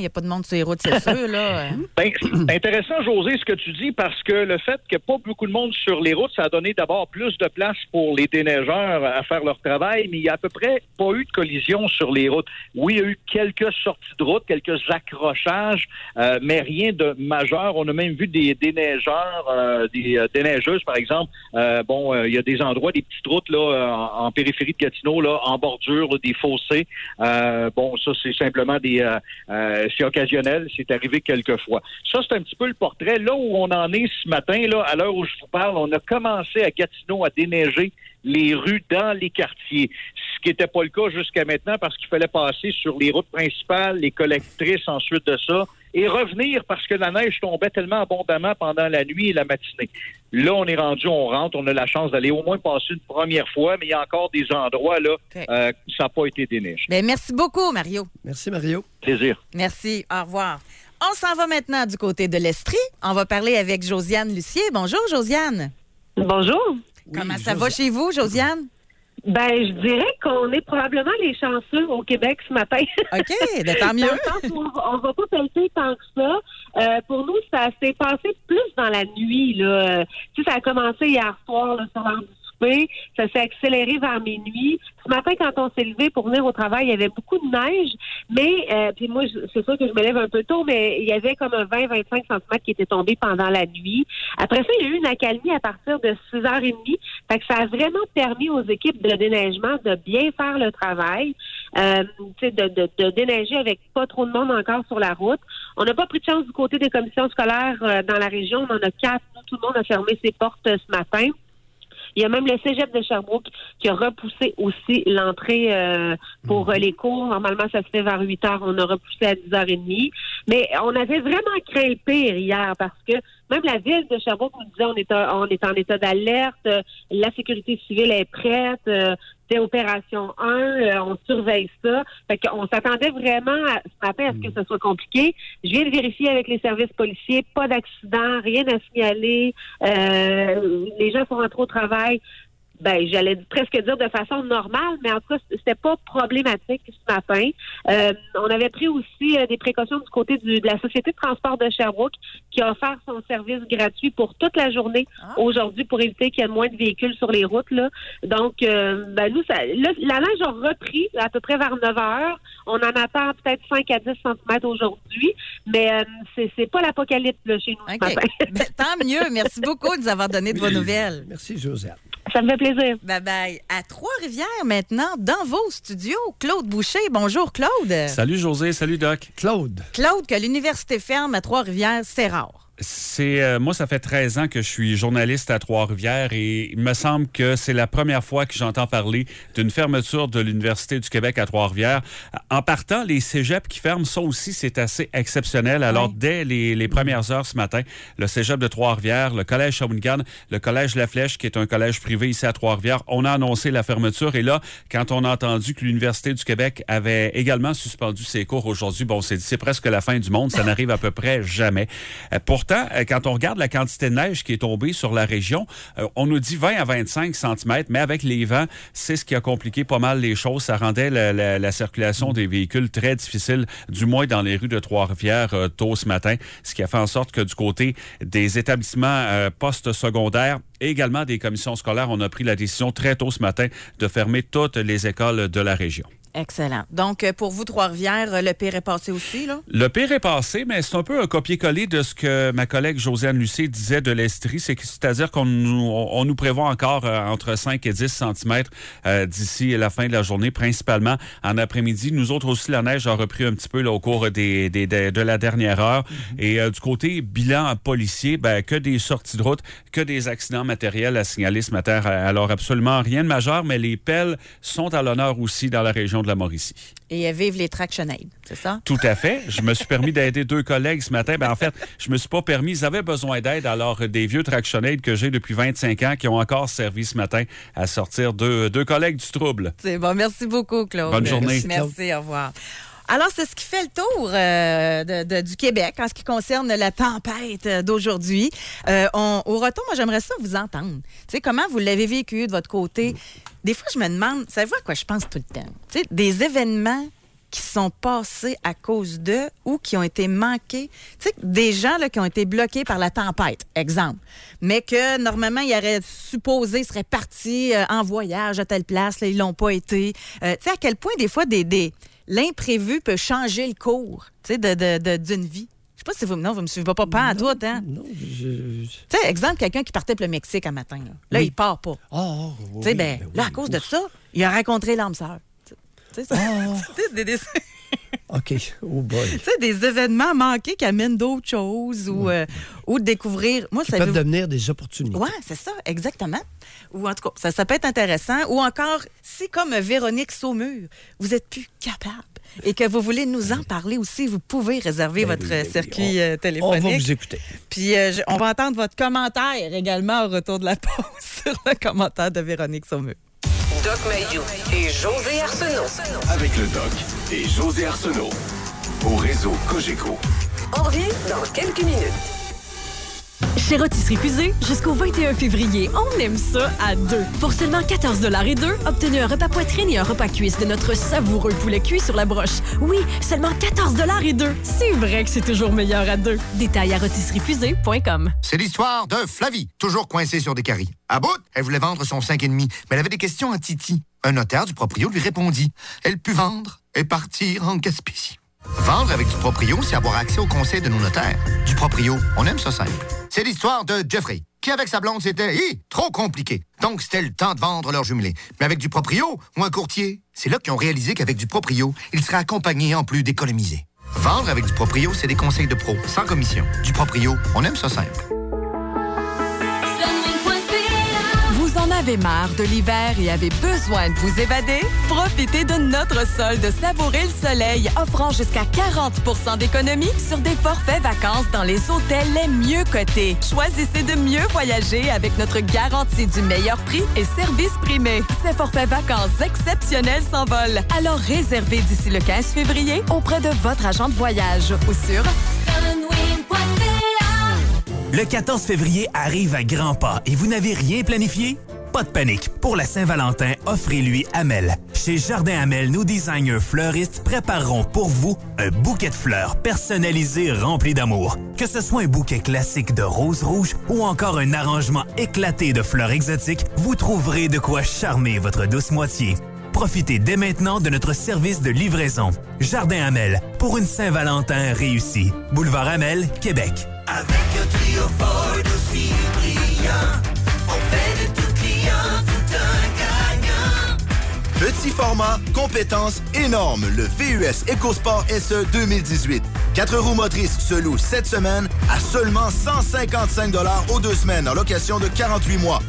a pas de monde sur les routes, c'est sûr. Là. Ben, c'est intéressant, José, ce que tu dis, parce que le fait qu'il n'y ait pas beaucoup de monde sur les routes, ça a donné d'abord plus de place pour les déneigeurs à faire leur travail, mais il n'y a à peu près pas eu de collision sur les routes. Oui, il y a eu quelques sorties de route, quelques accrochages, mais rien de majeur. On a même vu des déneigeurs, des déneigeuses, par exemple. Il y a des endroits, des petites routes là, en périphérie de Gatineau, là, en bordure, là, des fossés. Ça, c'est simplement c'est occasionnel, c'est arrivé quelques fois. Ça, c'est un petit peu le portrait. Là où on en est ce matin, là, à l'heure où je vous parle, on a commencé à Gatineau à déneiger les rues dans les quartiers, ce qui n'était pas le cas jusqu'à maintenant parce qu'il fallait passer sur les routes principales, les collectrices ensuite de ça, et revenir parce que la neige tombait tellement abondamment pendant la nuit et la matinée. Là, on est rendu, on rentre, on a la chance d'aller au moins passer une première fois, mais il y a encore des endroits là, ça n'a pas été déneigé. Bien, merci beaucoup, Mario. Merci, Mario. Plaisir. Merci, au revoir. On s'en va maintenant du côté de l'Estrie. On va parler avec Josiane Lucier. Bonjour, Josiane. Bonjour. Comment ça va chez vous, Josiane? Ben, je dirais qu'on est probablement les chanceux au Québec ce matin. OK, ben, tant mieux. Dans le sens où on va pas pelleter tant que ça. Pour nous, ça s'est passé plus dans la nuit. Là. Ça a commencé hier soir là, sur l'heure du souper. Ça s'est accéléré vers minuit. Ce matin, quand on s'est levé pour venir au travail, il y avait beaucoup de neige. Mais, puis moi, c'est sûr que je me lève un peu tôt, mais il y avait comme un 20-25 cm qui était tombé pendant la nuit. Après ça, il y a eu une accalmie à partir de 6h30. Fait que ça a vraiment permis aux équipes de déneigement de bien faire le travail, de déneiger avec pas trop de monde encore sur la route. On n'a pas pris de chance du côté des commissions scolaires dans la région. On en a 4. Tout le monde a fermé ses portes ce matin. Il y a même le cégep de Sherbrooke qui a repoussé aussi l'entrée pour les cours. Normalement, ça se fait vers 8h. On a repoussé à 10h30. Mais on avait vraiment craint le pire hier parce que même la ville de Sherbrooke nous disait on est en état d'alerte. La sécurité civile est prête. C'est Opération 1, on surveille ça. Fait qu'on s'attendait vraiment ce matin à ce que ce soit compliqué. Je viens de vérifier avec les services policiers, pas d'accident, rien à signaler. Les gens sont rentrés au travail. Ben, j'allais presque dire de façon normale, mais en tout cas, c'était pas problématique ce matin. On avait pris aussi des précautions du côté de la Société de transport de Sherbrooke qui a offert son service gratuit pour toute la journée aujourd'hui pour éviter qu'il y ait moins de véhicules sur les routes. Là. Donc, nous, la neige a repris à peu près vers 9h. On en attend peut-être 5 à 10 cm aujourd'hui, mais c'est pas l'apocalypse là, chez nous ce matin. Ben, tant mieux. Merci beaucoup de nous avoir donné de vos nouvelles. Merci, Josiane. Ça me fait plaisir. Bye-bye. À Trois-Rivières, maintenant, dans vos studios, Claude Boucher. Bonjour, Claude. Salut, José. Salut, Doc. Claude, que l'université ferme à Trois-Rivières, c'est rare. Moi, ça fait 13 ans que je suis journaliste à Trois-Rivières et il me semble que c'est la première fois que j'entends parler d'une fermeture de l'Université du Québec à Trois-Rivières. En partant, les cégeps qui ferment, ça aussi, c'est assez exceptionnel. Alors, dès les premières heures ce matin, le cégep de Trois-Rivières, le collège Shawinigan, le collège La Flèche, qui est un collège privé ici à Trois-Rivières, on a annoncé la fermeture. Et là, quand on a entendu que l'Université du Québec avait également suspendu ses cours aujourd'hui, bon, c'est presque la fin du monde. Ça n'arrive à peu près jamais. Pourtant, quand on regarde la quantité de neige qui est tombée sur la région, on nous dit 20 à 25 cm, mais avec les vents, c'est ce qui a compliqué pas mal les choses. Ça rendait la circulation des véhicules très difficile, du moins dans les rues de Trois-Rivières tôt ce matin, ce qui a fait en sorte que du côté des établissements post-secondaires et également des commissions scolaires, on a pris la décision très tôt ce matin de fermer toutes les écoles de la région. Excellent. Donc, pour vous, Trois-Rivières, le pire est passé aussi, là? Le pire est passé, mais c'est un peu un copier-coller de ce que ma collègue Josiane Lucier disait de l'Estrie. C'est-à-dire qu'on nous prévoit encore entre 5 et 10 cm d'ici la fin de la journée, principalement en après-midi. Nous autres aussi, la neige a repris un petit peu là, au cours de la dernière heure. Et du côté bilan policier, que des sorties de route, que des accidents matériels à signaler ce matin. Alors, absolument rien de majeur, mais les pelles sont à l'honneur aussi dans la région de la Mauricie. Et vive les TractionAid, c'est ça? Tout à fait. Je me suis permis d'aider 2 collègues ce matin. En fait, je me suis pas permis. Ils avaient besoin d'aide. Alors, des vieux TractionAid que j'ai depuis 25 ans qui ont encore servi ce matin à sortir 2 collègues du trouble. C'est bon. Merci beaucoup, Claude. Bonne journée. Merci, au revoir. Alors, c'est ce qui fait le tour du Québec en ce qui concerne la tempête d'aujourd'hui. Au retour, moi, j'aimerais ça vous entendre. Tu sais, comment vous l'avez vécu de votre côté? Des fois, je me demande, savez-vous à quoi je pense tout le temps? Tu sais, des événements qui sont passés à cause d'eux ou qui ont été manqués. Tu sais, des gens là, qui ont été bloqués par la tempête, exemple. Mais que, normalement, ils auraient supposé, seraient partis en voyage à telle place, là, ils l'ont pas été. Tu sais, à quel point, des fois, l'imprévu peut changer le cours, tu sais, d'une vie. Je sais pas si vous me suivez pas à tout, hein? Non, tu sais, exemple, quelqu'un qui partait pour le Mexique un matin, là, il part pas. Oh, oui, tu sais, là, à cause de ça, il a rencontré l'âme sœur. Tu sais, OK. Oh boy. Tu sais, des événements manqués qui amènent d'autres choses ou de découvrir. Moi, ça peut devenir des opportunités. Oui, c'est ça, exactement. Ou en tout cas, ça peut être intéressant. Ou encore, si comme Véronique Saumur, vous n'êtes plus capable et que vous voulez nous en parler aussi, vous pouvez réserver votre circuit téléphonique. On va vous écouter. Puis on va entendre votre commentaire également au retour de la pause sur le commentaire de Véronique Saumur. Doc Mayou et José Arsenault. Avec le Doc et José Arsenault. Au réseau Cogeco. On revient dans quelques minutes. Chez Rôtisserie Fusée, jusqu'au 21 février, on aime ça à deux. Pour seulement 14,02 $, obtenez un repas poitrine et un repas cuisse de notre savoureux poulet cuit sur la broche. Oui, seulement 14,02 $. C'est vrai que c'est toujours meilleur à deux. Détails à rôtisseriefusée.com. C'est l'histoire de Flavie, toujours coincée sur des caries. À bout, elle voulait vendre son 5,5, mais elle avait des questions à Titi. Un notaire du proprio lui répondit. Elle put vendre et partir en Gaspésie. Vendre avec du proprio, c'est avoir accès au conseil de nos notaires. Du proprio, on aime ça simple. C'est l'histoire de Jeffrey, qui avec sa blonde, c'était trop compliqué. Donc, c'était le temps de vendre leur jumelé. Mais avec du proprio ou un courtier, c'est là qu'ils ont réalisé qu'avec du proprio, ils seraient accompagnés en plus d'économiser. Vendre avec du proprio, c'est des conseils de pro, sans commission. Du proprio, on aime ça simple. Vous en avez marre de l'hiver et avez besoin de vous évader? Profitez de notre solde Savourer le soleil, offrant jusqu'à 40 % d'économie sur des forfaits vacances dans les hôtels les mieux cotés. Choisissez de mieux voyager avec notre garantie du meilleur prix et service primé. Ces forfaits vacances exceptionnels s'envolent. Alors réservez d'ici le 15 février auprès de votre agent de voyage ou sur Le 14 février arrive à grands pas et vous n'avez rien planifié? Pas de panique. Pour la Saint-Valentin, offrez-lui Amel. Chez Jardin Amel, nos designers fleuristes prépareront pour vous un bouquet de fleurs personnalisé rempli d'amour. Que ce soit un bouquet classique de roses rouges ou encore un arrangement éclaté de fleurs exotiques, vous trouverez de quoi charmer votre douce moitié. Profitez dès maintenant de notre service de livraison. Jardin Amel, pour une Saint-Valentin réussie. Boulevard Amel, Québec. Avec un trio Ford aussi brillant, on fait de tout client tout un gagnant. Petit format, compétences énormes. Le VUS EcoSport SE 2018. 4 roues motrices se louent cette semaine à seulement 155 $ aux 2 semaines en location de 48 mois.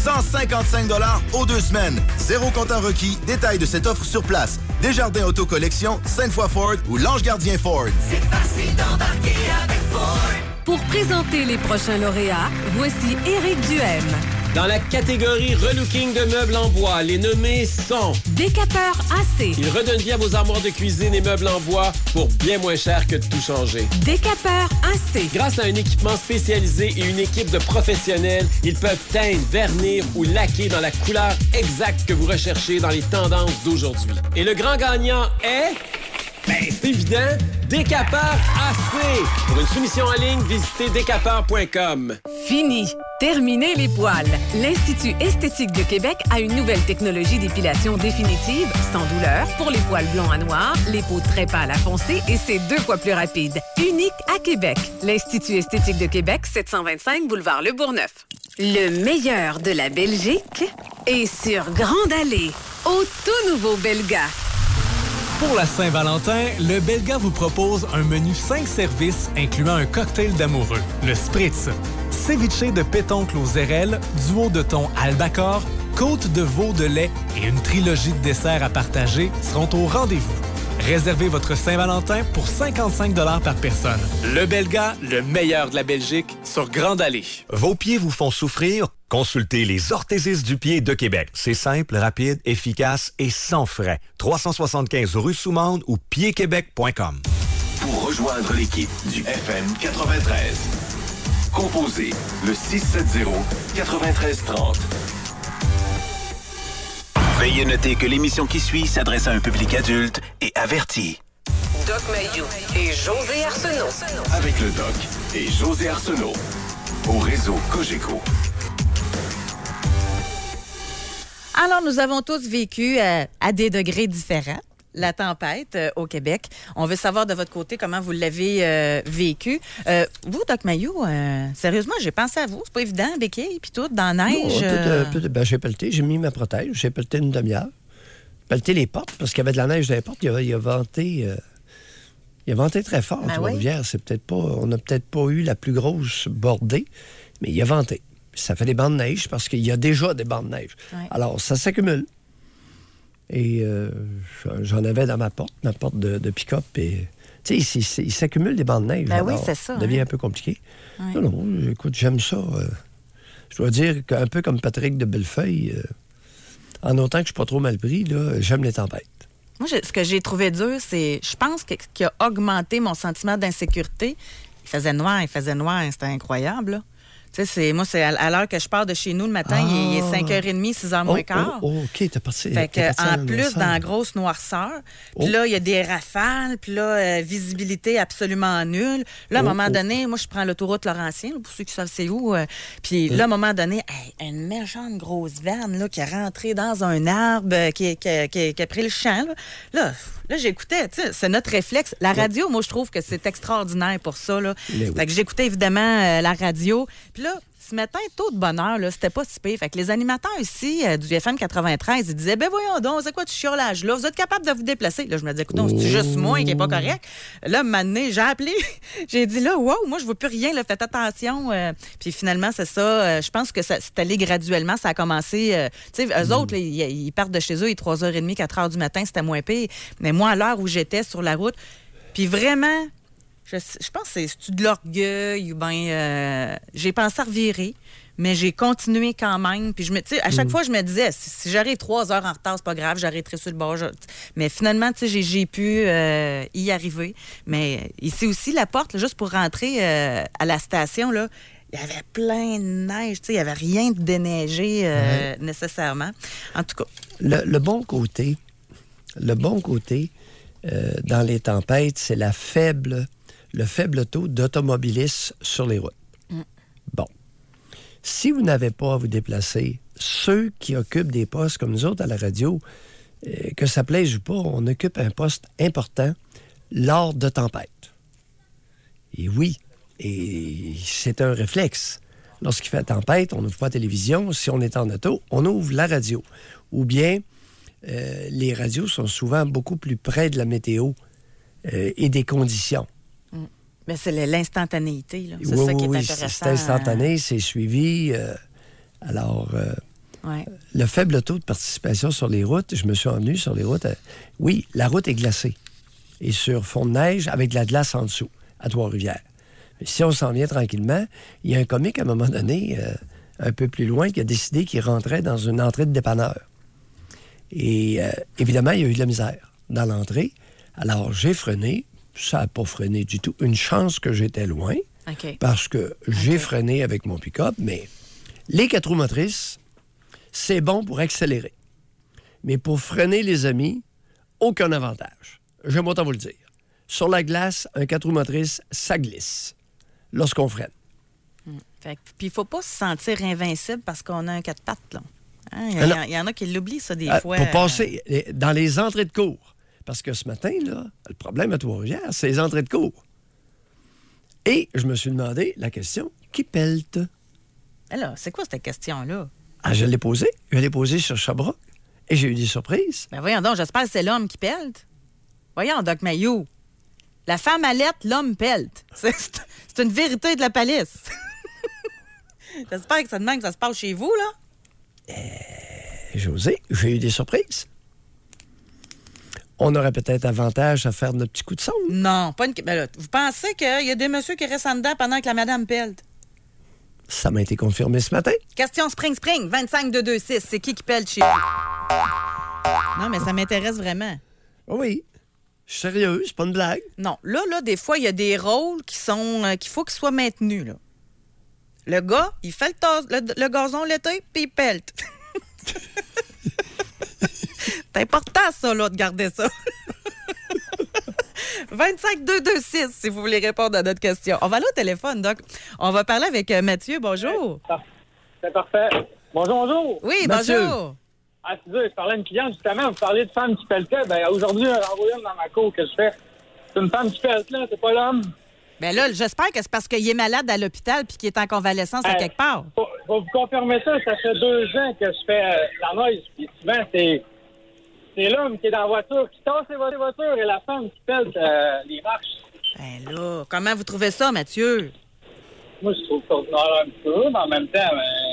155 $ aux 2 semaines. Zéro comptant requis. Détails de cette offre sur place. Desjardins Auto Collection, Sainte-Foy Ford ou l'Ange Gardien Ford. C'est facile d'embarquer avec Ford. Pour présenter les prochains lauréats, voici Éric Duhem. Dans la catégorie relooking de meubles en bois, les nommés sont... Décapeur AC. Il redonne vie à vos armoires de cuisine et meubles en bois pour bien moins cher que de tout changer. Décapeur AC. Grâce à un équipement spécialisé et une équipe de professionnels, ils peuvent teindre, vernir ou laquer dans la couleur exacte que vous recherchez dans les tendances d'aujourd'hui. Et le grand gagnant est... Ben, c'est évident, Décapeur AC. Pour une soumission en ligne, visitez décapeur.com. Fini. Terminez les poils. L'Institut esthétique de Québec a une nouvelle technologie d'épilation définitive, sans douleur, pour les poils blonds à noirs, les peaux très pâles à foncé et c'est 2 fois plus rapide. Unique à Québec. L'Institut esthétique de Québec, 725 boulevard Le Bourgneuf. Le meilleur de la Belgique est sur Grande Allée, au tout nouveau Belga. Pour la Saint-Valentin, le Belga vous propose un menu 5 services incluant un cocktail d'amoureux, le Spritz, ceviche de pétoncle aux érelles, duo de thon albacore, côte de veau de lait et une trilogie de desserts à partager seront au rendez-vous. Réservez votre Saint-Valentin pour 55 $ par personne. Le Belga, le meilleur de la Belgique, sur Grande Allée. Vos pieds vous font souffrir? Consultez les orthésistes du pied de Québec. C'est simple, rapide, efficace et sans frais. 375 rue Soumande ou piedquebec.com. Pour rejoindre l'équipe du FM 93, composez le 670-9330. Veuillez noter que l'émission qui suit s'adresse à un public adulte et averti. Doc Mayou et José Arsenault. Avec le Doc et José Arsenault. Au réseau Cogeco. Alors, nous avons tous vécu à des degrés différents la tempête au Québec. On veut savoir de votre côté comment vous l'avez vécu. Vous, Doc Mayou, sérieusement, j'ai pensé à vous. C'est pas évident, béquille, puis tout, dans la neige. Non, j'ai pelleté, j'ai mis ma protège, j'ai pelleté une demi-heure. Pelleté les portes, parce qu'il y avait de la neige dans les portes. Il a venté... Il a venté très fort, Trois-Rivières. C'est peut-être pas, on n'a peut-être pas eu la plus grosse bordée, mais il a venté. Ça fait des bancs de neige parce qu'il y a déjà des bancs de neige. Ouais. Alors, ça s'accumule. Et j'en avais dans ma porte de pick-up. Et, tu sais, il s'accumule des bancs de neige. Ben oui, c'est ça. Ça devient un peu compliqué. Ouais. Non, écoute, j'aime ça. Je dois dire qu'un peu comme Patrick de Bellefeuille, en autant que je suis pas trop mal pris, là, j'aime les tempêtes. Moi, ce que j'ai trouvé dur, c'est... Je pense que ce qui a augmenté mon sentiment d'insécurité, il faisait noir, c'était incroyable, là. Tu sais, moi, c'est à l'heure que je pars de chez nous le matin, il est 5h30, 6h moins quart. OK, t'es parti. Fait que, en plus, dans la grosse noirceur. Puis là, il y a des rafales. Puis là, visibilité absolument nulle. Là, à un moment donné, moi, je prends l'autoroute Laurentien, là, pour ceux qui savent c'est où. Puis là, à un moment donné, une méchante grosse vanne là, qui est rentrée dans un arbre, qui a pris le champ. Là j'écoutais, tu sais, c'est notre réflexe. La radio, moi, je trouve que c'est extraordinaire pour ça. Là. Fait que j'écoutais évidemment la radio. Puis là, ce matin, tôt de bonne heure, là, c'était pas si pire. Fait que les animateurs ici du FM 93, ils disaient, ben voyons donc, c'est quoi tu chiolage là? Vous êtes capable de vous déplacer? Là, je me disais, écoute, c'est juste moi qui est pas correct. Là, maintenant, j'ai appelé, j'ai dit là, wow, moi, je vois plus rien, là, faites attention. Puis finalement, c'est ça. Je pense que c'est allé graduellement. Ça a commencé, tu sais, eux autres, là, ils partent de chez eux, il est 3h30, 4h du matin, c'était moins pire. Mais moi, à l'heure où j'étais sur la route, puis vraiment... Je pense que c'est de l'orgueil ou bien j'ai pensé à revirer, mais j'ai continué quand même. Puis à chaque fois, je me disais, si j'arrive 3 heures en retard, c'est pas grave, j'arrêterai sur le bord. Mais finalement, tu sais, j'ai pu y arriver. Mais ici aussi, la porte, là, juste pour rentrer à la station, là, il y avait plein de neige. Tu sais, il n'y avait rien de déneigé nécessairement. En tout cas. Le bon côté dans les tempêtes, c'est le faible taux d'automobilistes sur les routes. Bon. Si vous n'avez pas à vous déplacer, ceux qui occupent des postes comme nous autres à la radio, que ça plaise ou pas, on occupe un poste important lors de tempêtes. Et oui, et c'est un réflexe. Lorsqu'il fait tempête, on n'ouvre pas la télévision. Si on est en auto, on ouvre la radio. Ou bien, les radios sont souvent beaucoup plus près de la météo et des conditions. Mais c'est l'instantanéité, là. C'est ça qui est intéressant. C'est instantané, c'est suivi. Le faible taux de participation sur les routes, je me suis ennuyé sur les routes. Oui, la route est glacée. Et sur fond de neige, avec de la glace en dessous, à Trois-Rivières. Mais si on s'en vient tranquillement, il y a un comique, à un moment donné, un peu plus loin, qui a décidé qu'il rentrait dans une entrée de dépanneur. Et évidemment, il y a eu de la misère dans l'entrée. Alors, j'ai freiné. Ça n'a pas freiné du tout. Une chance que j'étais loin, parce que j'ai freiné avec mon pick-up, mais les 4 roues motrices, c'est bon pour accélérer. Mais pour freiner, les amis, aucun avantage. J'aime autant vous le dire. Sur la glace, un 4 roues motrices, ça glisse lorsqu'on freine. Puis il ne faut pas se sentir invincible parce qu'on a un 4 pattes, là. Hein? Il y en a qui l'oublient, ça, des fois. Pour passer dans les entrées de cours. Parce que ce matin, là, le problème à Trois-Rivières, c'est les entrées de cours. Et je me suis demandé la question, qui pelte? Alors, c'est quoi cette question-là? Je l'ai posée. Je l'ai posée sur Sherbrooke. Et j'ai eu des surprises. Ben voyons donc, j'espère que c'est l'homme qui pelte. Voyons, Doc Mayou. La femme allette, l'homme pelte. C'est une vérité de la palisse. J'espère que c'est de même que ça se passe chez vous, là. José, j'ai eu des surprises. On aurait peut-être avantage à faire notre petit coup de sonde. Non, pas une... Ben là, vous pensez qu'il y a des messieurs qui restent en dedans pendant que la madame pelte? Ça m'a été confirmé ce matin. Question Spring, 25-226. C'est qui pelte chez vous? Non, mais ça m'intéresse vraiment. Oui. Je suis sérieux, c'est pas une blague. Non, là, des fois, il y a des rôles qu'il faut qu'ils soient maintenus, là. Le gars, il fait le gazon l'été, puis il pelte. C'est important, ça, là, de garder ça. 25-226, si vous voulez répondre à notre question. On va aller au téléphone, donc. On va parler avec Mathieu. Bonjour. C'est parfait. Bonjour. Oui, Mathieu. bonjour. Ah, c'est ça, je parlais à une cliente, justement. Vous parliez de femmes qui pelletaient. Ben, aujourd'hui, j'ai envoyé une dans ma cour que je fais. C'est une femme qui pèlte, là. C'est pas l'homme. Ben là, j'espère que c'est parce qu'il est malade à l'hôpital puis qu'il est en convalescence à quelque part. Je vais vous confirmer ça. Ça fait 2 ans que je fais la neige. Puis souvent, c'est l'homme qui est dans la voiture, qui tasse les voitures et la femme qui pèlte les marches. Ben là, comment vous trouvez ça, Mathieu? Moi, je trouve ça ordinaire un petit peu, mais en même temps,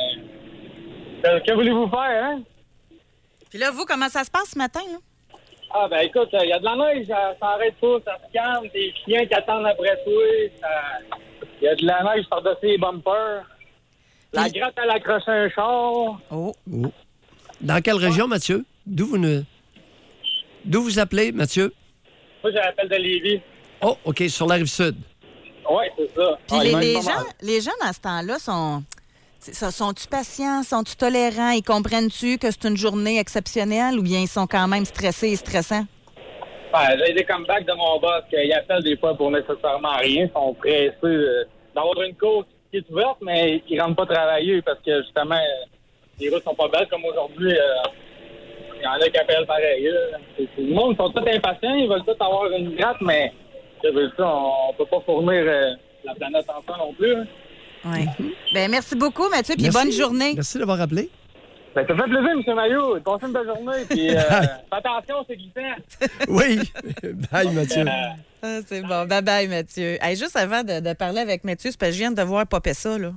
que voulez-vous faire, hein? Puis là, vous, comment ça se passe ce matin, là? Ah, ben écoute, il y a de la neige, ça s'arrête pas, ça se calme, des clients qui attendent après toi, il y a de la neige par-dessus les bumpers. La gratte, elle accroche un char. Oh. Dans quelle région, Mathieu? D'où vous appelez, Mathieu? Moi, j'appelle de Lévis. Oh, OK, sur la Rive-Sud. Oui, c'est ça. Puis les gens, à ce temps-là, sont-tu patients? Sont-tu tolérants? Ils comprennent-tu que c'est une journée exceptionnelle ou bien ils sont quand même stressés et stressants? Ben, j'ai des comebacks de mon boss qu'ils appellent des fois pour nécessairement rien. Ils sont pressés d'avoir une course qui est ouverte, mais ils rentrent pas travailler parce que, justement, les routes sont pas belles comme aujourd'hui. Il y en a qui appellent pareil. Le monde, ils sont tous impatients. Ils veulent tous avoir une gratte, mais on peut pas fournir la planète ensemble non plus. Hein. Oui. Ben, merci beaucoup, Mathieu, puis bonne journée. Merci d'avoir appelé. Ben, ça fait plaisir, M. Maillot. Passez une bonne journée, puis attention, c'est glissant. Oui. Bye, Mathieu. Ah, c'est bon. Bye-bye, Mathieu. Hey, juste avant de parler avec Mathieu, c'est parce que je viens de voir popper ça, là.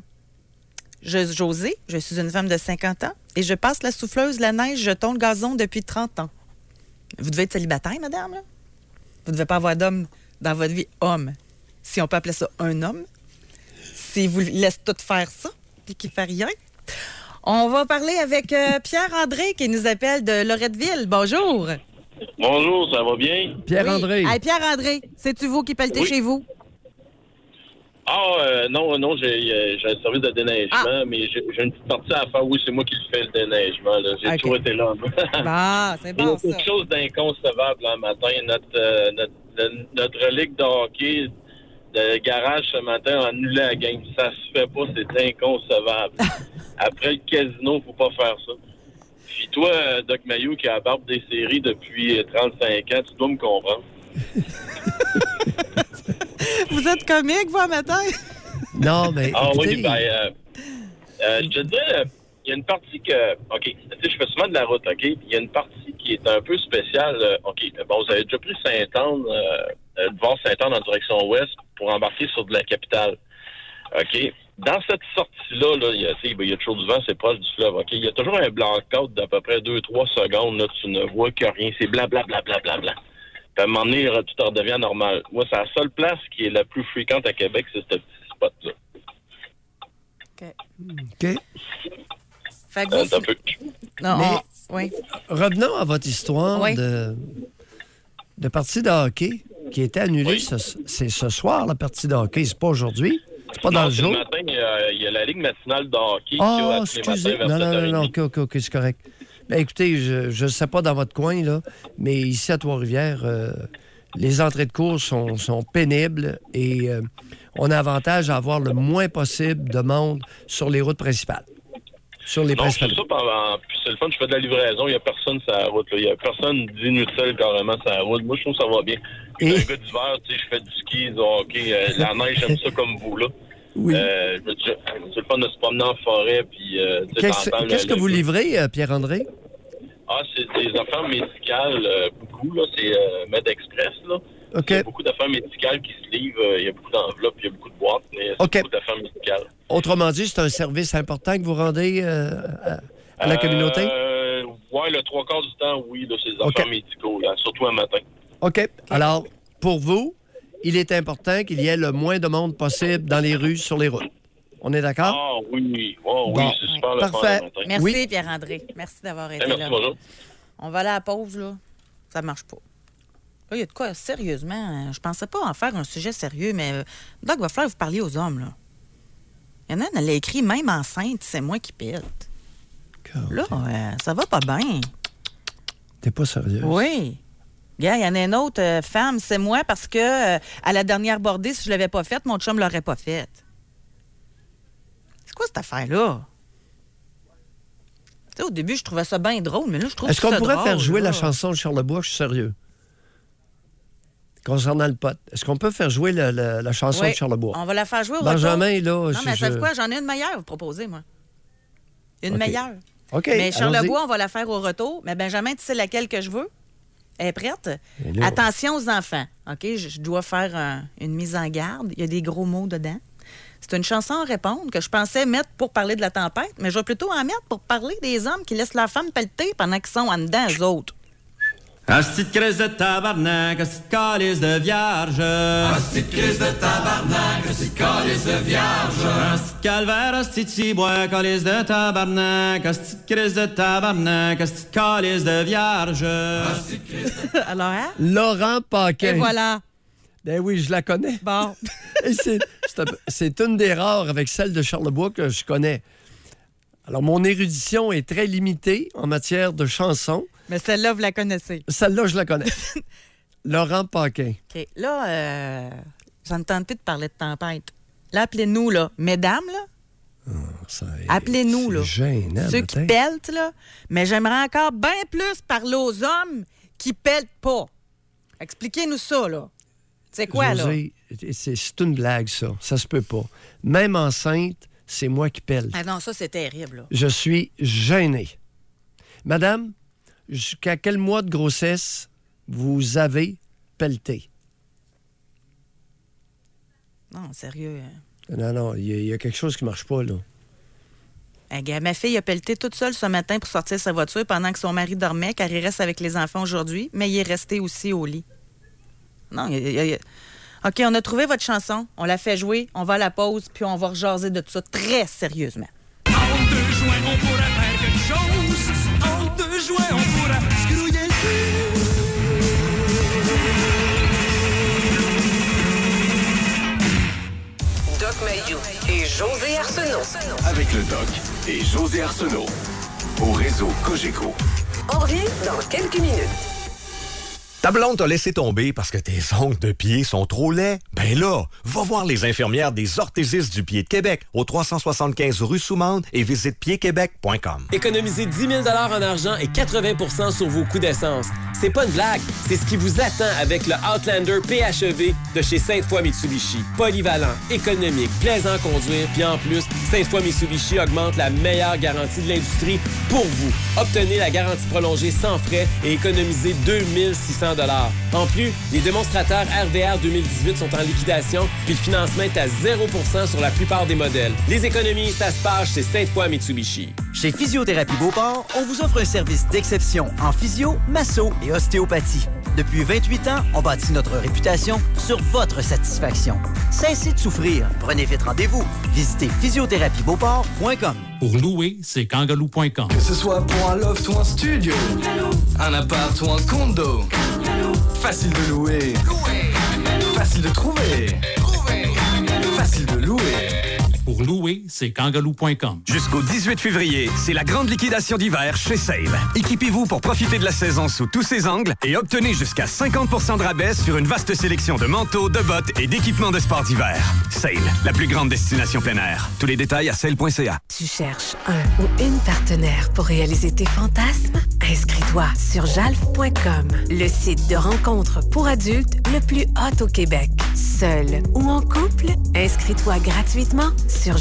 Josée, je suis une femme de 50 ans et je passe la souffleuse, la neige, je tonds le gazon depuis 30 ans. Vous devez être célibataire, madame, là? Vous ne devez pas avoir d'homme dans votre vie, homme. Si on peut appeler ça un homme. Si vous laissez tout faire ça, puis qu'il ne fait rien. On va parler avec Pierre-André qui nous appelle de Loretteville. Bonjour. Bonjour, ça va bien? Pierre-André. Oui. Hey, Pierre-André, c'est-tu vous qui pelletez chez vous? Non, j'ai un service de déneigement, mais j'ai une petite partie à faire. Oui, c'est moi qui fais le déneigement. Là. J'ai toujours été là. C'est bon, ça. Il y a quelque chose d'inconcevable le matin. Notre relique de hockey de garage ce matin a annulé la game. Ça se fait pas, c'est inconcevable. Après le casino, faut pas faire ça. Puis toi, Doc Maillot, qui a la barbe des séries depuis 35 ans, tu dois me comprendre. Vous êtes comique, vous, matin? Non, mais. Oui, je te dirais, il y a une partie que. OK, tu sais, je fais souvent de la route, OK? Il y a une partie qui est un peu spéciale. OK, bon, vous avez déjà pris Sainte-Anne, devant Sainte-Anne en direction ouest pour embarquer sur de la capitale. OK? Dans cette sortie-là, là, il y a toujours du vent, c'est proche du fleuve, OK? Il y a toujours un blanc-out d'à peu près 2-3 secondes, là, tu ne vois que rien. C'est blanc, blanc, blanc, blanc, blanc, blanc. Puis à un moment donné, tout redevient normal. Moi, c'est la seule place qui est la plus fréquente à Québec, c'est ce petit spot-là. OK. Fait que vous... un peu. Non, mais oui. Revenons à votre histoire de partie de hockey qui était annulée. Oui. C'est ce soir, la partie de hockey. C'est pas aujourd'hui. C'est pas dans le jour. Ce matin, il y a la Ligue matinale de hockey qui Ah, a excusez. Non. OK, c'est correct. Ben, écoutez, je ne sais pas dans votre coin, là, mais ici à Trois-Rivières, les entrées de course sont pénibles et on a avantage à avoir le moins possible de monde sur les routes principales. Sur les principales. C'est ça, puis c'est le fun, je fais de la livraison, il n'y a personne sur la route. Il n'y a personne d'inutile carrément sur la route. Moi, je trouve que ça va bien. Je suis un gars d'hiver, tu sais, je fais du ski, du hockey, la neige, j'aime ça comme vous, là. Oui. C'est le fun de se promener en forêt, puis... Qu'est-ce que vous livrez, Pierre-André? C'est des affaires médicales, beaucoup, là. C'est MedExpress, là. OK. Il y a beaucoup d'affaires médicales qui se livrent. Il y a beaucoup d'enveloppes, il y a beaucoup de boîtes, mais c'est beaucoup d'affaires médicales. Autrement dit, c'est un service important que vous rendez à la communauté? Oui, le 3/4 du temps, oui, là, c'est des affaires médicaux, là, surtout un matin. OK. Alors, pour vous, il est important qu'il y ait le moins de monde possible dans les rues, sur les routes. On est d'accord? Ah oui, oui, c'est super le parfait. fun le matin. Merci, Pierre-André. Merci d'avoir été merci, là. bonjour. On va aller à la pause, là. Ça marche pas. Là, il y a de quoi, sérieusement, je pensais pas en faire un sujet sérieux, mais Doc, va falloir que vous parliez aux hommes, là. Il y en a un, elle a écrit, même enceinte, c'est moi qui pète. Là, ça va pas bien. T'es pas sérieuse? Oui. Gars, il y en a une autre femme, c'est moi, parce que à la dernière bordée, si je l'avais pas faite, mon chum l'aurait pas faite. C'est quoi cette affaire-là? Tu sais, au début, je trouvais ça bien drôle, mais là, je trouve Est-ce qu'on ça pourrait drôle, faire jouer là. la chanson de Charlebois? Je suis sérieux. Concernant le pot. Est-ce qu'on peut faire jouer la chanson Oui, de Charlebois? on va la faire jouer au Benjamin, retour. là... Non, mais savez quoi? J'en ai une meilleure à vous proposer, moi. Une OK. meilleure. OK, Mais Charlebois, allons-y. on va la faire au retour. Mais Benjamin, tu sais laquelle que je veux? Elle est prête? Et là- Attention aux enfants. OK? Je dois faire une mise en garde. Il y a des gros mots dedans. C'est une chanson à répondre que je pensais mettre pour parler de la tempête, mais je vais plutôt en mettre pour parler des hommes qui laissent leur femme pelleter pendant qu'ils sont en dedans, eux autres. Asti de crise de tabarnak, asti de calice de vierge. Asti de crise de tabarnak, asti de calice de vierge. Asti de calvaire, asti de cibois, calice de tabarnak. Asti de crise de tabarnak, asti de calice de vierge. Asti de crise de... Alors, hein? Laurent Paquin. Et voilà. Ben oui, je la connais. Bon. Et c'est une des rares avec celle de Charlebois que je connais. Alors, mon érudition est très limitée en matière de chansons. Mais celle-là, vous la connaissez. Celle-là, je la connais. Laurent Paquin. OK. Là, j'en tente plus de parler de tempête. Là, appelez-nous, là. Mesdames, là. Appelez-nous, là. Gênant, Ceux qui matin. peltent, là. Mais j'aimerais encore bien plus parler aux hommes qui peltent pas. Expliquez-nous ça, là. C'est quoi, là? José, c'est une blague, ça. Ça se peut pas. Même enceinte, c'est moi qui pèle. Ah non, ça, c'est terrible, là. Je suis gêné. Madame, jusqu'à quel mois de grossesse vous avez pelleté? Non, sérieux. Non, il y a quelque chose qui marche pas, là. Gars, ma fille a pelleté toute seule ce matin pour sortir sa voiture pendant que son mari dormait, car il reste avec les enfants aujourd'hui, mais il est resté aussi au lit. Non, OK, on a trouvé votre chanson, on l'a fait jouer, on va à la pause, puis on va rejaser de tout ça très sérieusement. En 2 juin, on pourra faire quelque chose. En 2 juin, on pourra se grouiller le Doc Mayou et José Arsenault. Avec le Doc et José Arsenault. Au réseau Cogeco. On revient dans quelques minutes. Ta blonde t'a laissé tomber parce que tes ongles de pied sont trop laids? Ben là, va voir les infirmières des orthésistes du pied de Québec au 375 rue Soumande et visite piedquebec.com. Économisez 10 000 en argent et 80 sur vos coûts d'essence. C'est pas une blague, c'est ce qui vous attend avec le Outlander PHEV de chez Sainte-Foy Mitsubishi. Polyvalent, économique, plaisant à conduire, puis en plus, Sainte-Foy Mitsubishi augmente la meilleure garantie de l'industrie pour vous. Obtenez la garantie prolongée sans frais et économisez 2600 $. En plus, les démonstrateurs RVR 2018 sont en liquidation, puis le financement est à 0% sur la plupart des modèles. Les économies, ça se passe chez Sainte-Foy Mitsubishi. Chez Physiothérapie Beauport, on vous offre un service d'exception en physio, masso et ostéopathie. Depuis 28 ans, on bâtit notre réputation sur votre satisfaction. Cessez de souffrir. Prenez vite rendez-vous. Visitez physiotherapiebeauport.com. Pour louer, c'est kangaloo.com. Que ce soit pour un loft ou un studio, un appart ou un condo, facile de louer, facile de trouver, facile de louer. Pour louer, c'est kangaloo.com. Jusqu'au 18 février, c'est la grande liquidation d'hiver chez Sale. Équipez-vous pour profiter de la saison sous tous ses angles et obtenez jusqu'à 50% de rabais sur une vaste sélection de manteaux, de bottes et d'équipements de sport d'hiver. Sale, la plus grande destination plein air. Tous les détails à sale.ca. Tu cherches un ou une partenaire pour réaliser tes fantasmes? Inscris-toi sur jalf.com, le site de rencontre pour adultes le plus hot au Québec. Seul ou en couple? Inscris-toi gratuitement sur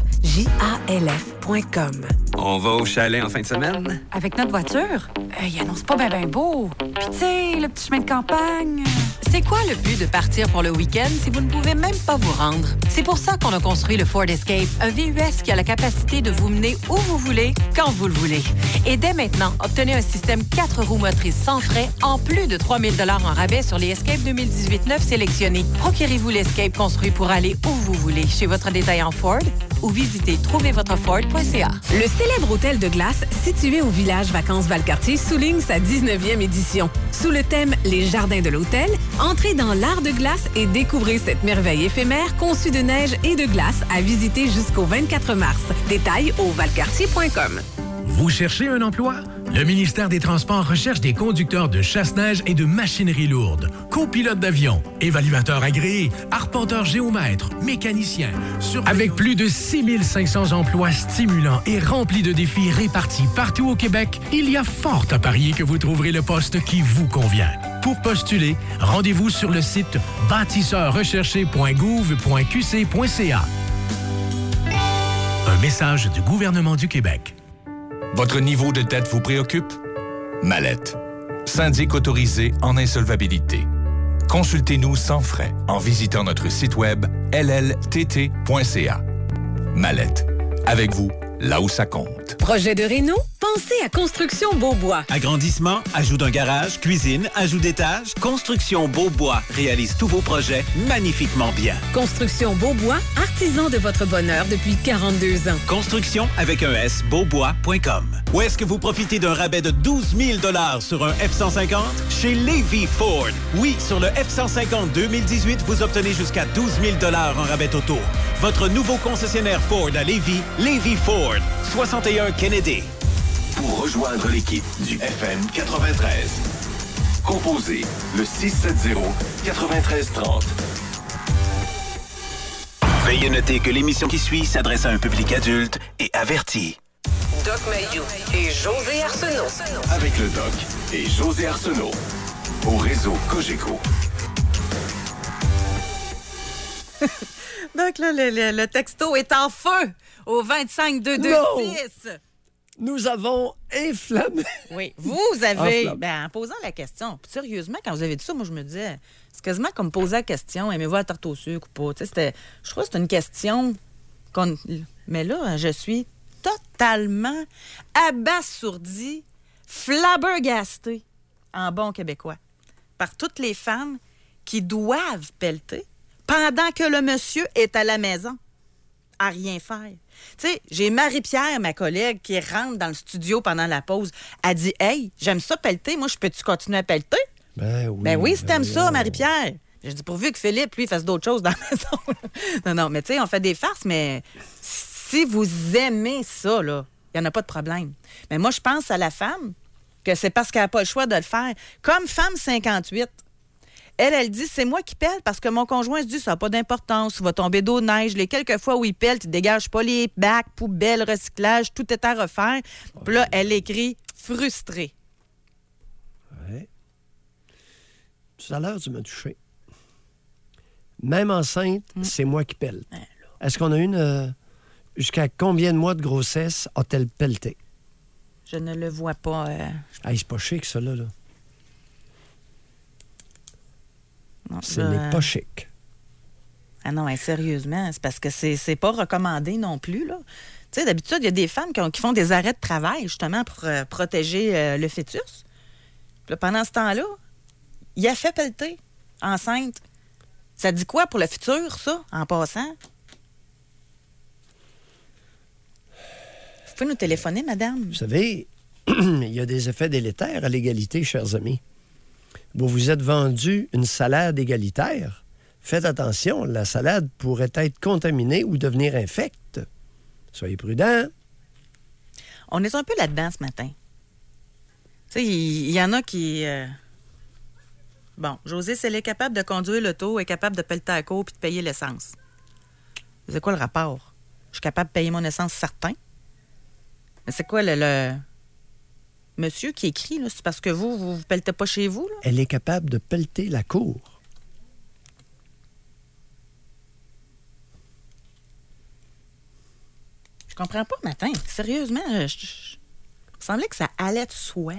jalf.com. On va au chalet en fin de semaine? Avec notre voiture, il annonce pas bien beau. Puis tu sais, le petit chemin de campagne... C'est quoi le but de partir pour le week-end si vous ne pouvez même pas vous rendre? C'est pour ça qu'on a construit le Ford Escape, un VUS qui a la capacité de vous mener où vous voulez, quand vous le voulez. Et dès maintenant, obtenez un système 4 roues motrices sans frais, en plus de 3 000 $ en rabais sur les Escape 2018 neufs sélectionnés. Procurez-vous l'Escape construit pour aller où vous voulez, chez votre détaillant Ford, ou visitez trouvezvotreford.ca. Le célèbre hôtel de glace situé au village Vacances Valcartier souligne sa 19e édition. Sous le thème « Les jardins de l'hôtel », entrez dans l'art de glace et découvrez cette merveille éphémère conçue de neige et de glace à visiter jusqu'au 24 mars. Détails au valcartier.com. Vous cherchez un emploi? Le ministère des Transports recherche des conducteurs de chasse-neige et de machinerie lourde, copilotes d'avion, évaluateurs agréés, arpenteurs géomètres, mécaniciens. Avec plus de 6500 emplois stimulants et remplis de défis répartis partout au Québec, il y a fort à parier que vous trouverez le poste qui vous convient. Pour postuler, rendez-vous sur le site bâtisseurrecherché.gouv.qc.ca. Un message du gouvernement du Québec. Votre niveau de dette vous préoccupe? Mallette. Syndic autorisé en insolvabilité. Consultez-nous sans frais en visitant notre site web lltt.ca. Mallette. Avec vous, là où ça compte. Projet de réno? Pensez à Construction Beaubois. Agrandissement, ajout d'un garage, cuisine, ajout d'étage. Construction Beaubois réalise tous vos projets magnifiquement bien. Construction Beaubois, artisan de votre bonheur depuis 42 ans. Construction avec un S, beaubois.com. Où est-ce que vous profitez d'un rabais de 12 000 $ sur un F-150? Chez Lévy Ford. Oui, sur le F-150 2018, vous obtenez jusqu'à 12 000 $ en rabais totaux. Votre nouveau concessionnaire Ford à Lévy, Lévy Ford. 61 Kennedy. Pour rejoindre l'équipe du FM 93, composez le 670-9330. Veuillez noter que l'émission qui suit s'adresse à un public adulte et averti. Doc Mayou et José Arsenault. Avec le Doc et José Arsenault. Au réseau Cogeco. Donc là, le texto est en feu au 25-226. Nous avons inflammé. Oui, vous avez... en posant la question, sérieusement, quand vous avez dit ça, moi, je me disais, c'est quasiment comme poser la question, aimez-vous la tarte au sucre ou pas? Je crois que c'est une question Mais là, je suis totalement abasourdie, flabbergastée, en bon québécois, par toutes les femmes qui doivent pelleter pendant que le monsieur est à la maison à rien faire. Tu sais, j'ai Marie-Pierre, ma collègue, qui rentre dans le studio pendant la pause. Elle dit « Hey, j'aime ça pelleter. Moi, je peux-tu continuer à pelleter? » Ben oui, si t'aimes ça, Marie-Pierre. Je dis pourvu que Philippe, lui, fasse d'autres choses dans la maison. Non, mais tu sais, on fait des farces, mais si vous aimez ça, là, il n'y en a pas de problème. Mais moi, je pense à la femme que c'est parce qu'elle n'a pas le choix de le faire. Comme femme 58, elle dit, c'est moi qui pèle parce que mon conjoint se dit, ça n'a pas d'importance, il va tomber d'eau de neige. Les quelques fois où il pèle, tu ne dégages pas les bacs, poubelles, recyclage, tout est à refaire. Puis là, elle écrit frustrée. Oui. Tout à l'heure, tu m'as touché. Même enceinte, c'est moi qui pèle. Est-ce qu'on a une... jusqu'à combien de mois de grossesse a-t-elle pelleté? Je ne le vois pas. C'est pas chic, ça, là. Non, ce n'est pas chic. Ah non, sérieusement, c'est parce que c'est pas recommandé non plus, là. Tu sais, d'habitude, il y a des femmes qui font des arrêts de travail, justement, pour protéger le fœtus. Puis là, pendant ce temps-là, il a fait pelleter, enceinte. Ça dit quoi pour le futur, ça, en passant? Vous pouvez nous téléphoner, madame? Vous savez, il y a des effets délétères à l'égalité, chers amis. Vous vous êtes vendu une salade égalitaire. Faites attention, la salade pourrait être contaminée ou devenir infecte. Soyez prudents. On est un peu là-dedans ce matin. Tu sais, il y en a qui... Bon, José, si elle est capable de conduire l'auto, est capable de pelleter à court puis de payer l'essence. C'est quoi le rapport? Je suis capable de payer mon essence, certain. Mais c'est quoi le... Monsieur qui écrit, là, c'est parce que vous pelletez pas chez vous, là? Elle est capable de pelleter la cour. Je comprends pas, matin. Sérieusement, il me semblait que ça allait de soi.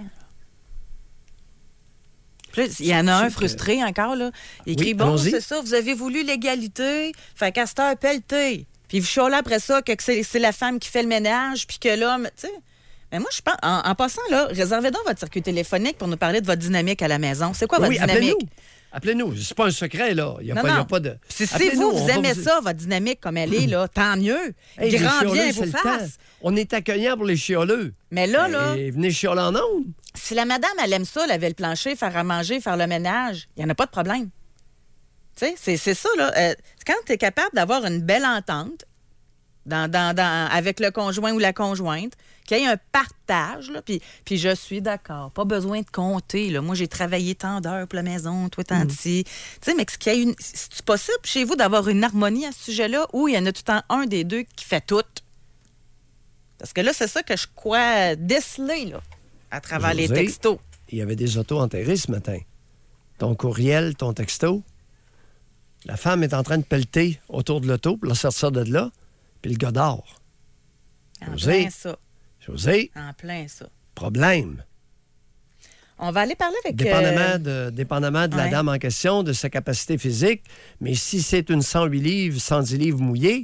Puis il y en a un frustré encore, là. Il écrit, bon, c'est ça, vous avez voulu l'égalité, fait qu'à cette heure, pelleter. Puis vous chialez après ça que c'est la femme qui fait le ménage, puis que l'homme, tu sais... Mais moi, je pense, en passant, là, réservez donc votre circuit téléphonique pour nous parler de votre dynamique à la maison. C'est quoi votre dynamique? Appelez-nous. C'est pas un secret, là. Il n'y a pas de... Si vous aimez ça, votre dynamique comme elle est, là, tant mieux. Hey, grand bien vous fasse. On est accueillant pour les chioleux. Mais là... venez chioler en ondes. Si la madame, elle aime ça, laver le plancher, faire à manger, faire le ménage, il n'y en a pas de problème. Tu sais, c'est ça, là. Quand tu es capable d'avoir une belle entente, avec le conjoint ou la conjointe, qu'il y ait un partage. Là, puis je suis d'accord. Pas besoin de compter. Là. Moi, j'ai travaillé tant d'heures pour la maison, toi, tant d'ici. Tu sais, mais c'est possible chez vous d'avoir une harmonie à ce sujet-là où il y en a tout le temps un des deux qui fait tout? Parce que là, c'est ça que je crois déceler là, à travers les textos. Il y avait des autos enterrées ce matin. Ton courriel, ton texto. La femme est en train de pelleter autour de l'auto pour la sortir de là, puis le gars dort. En plein ça. José. En plein ça. Problème. On va aller parler avec... Dépendamment de la dame en question, de sa capacité physique, mais si c'est une 108 livres, 110 livres mouillés,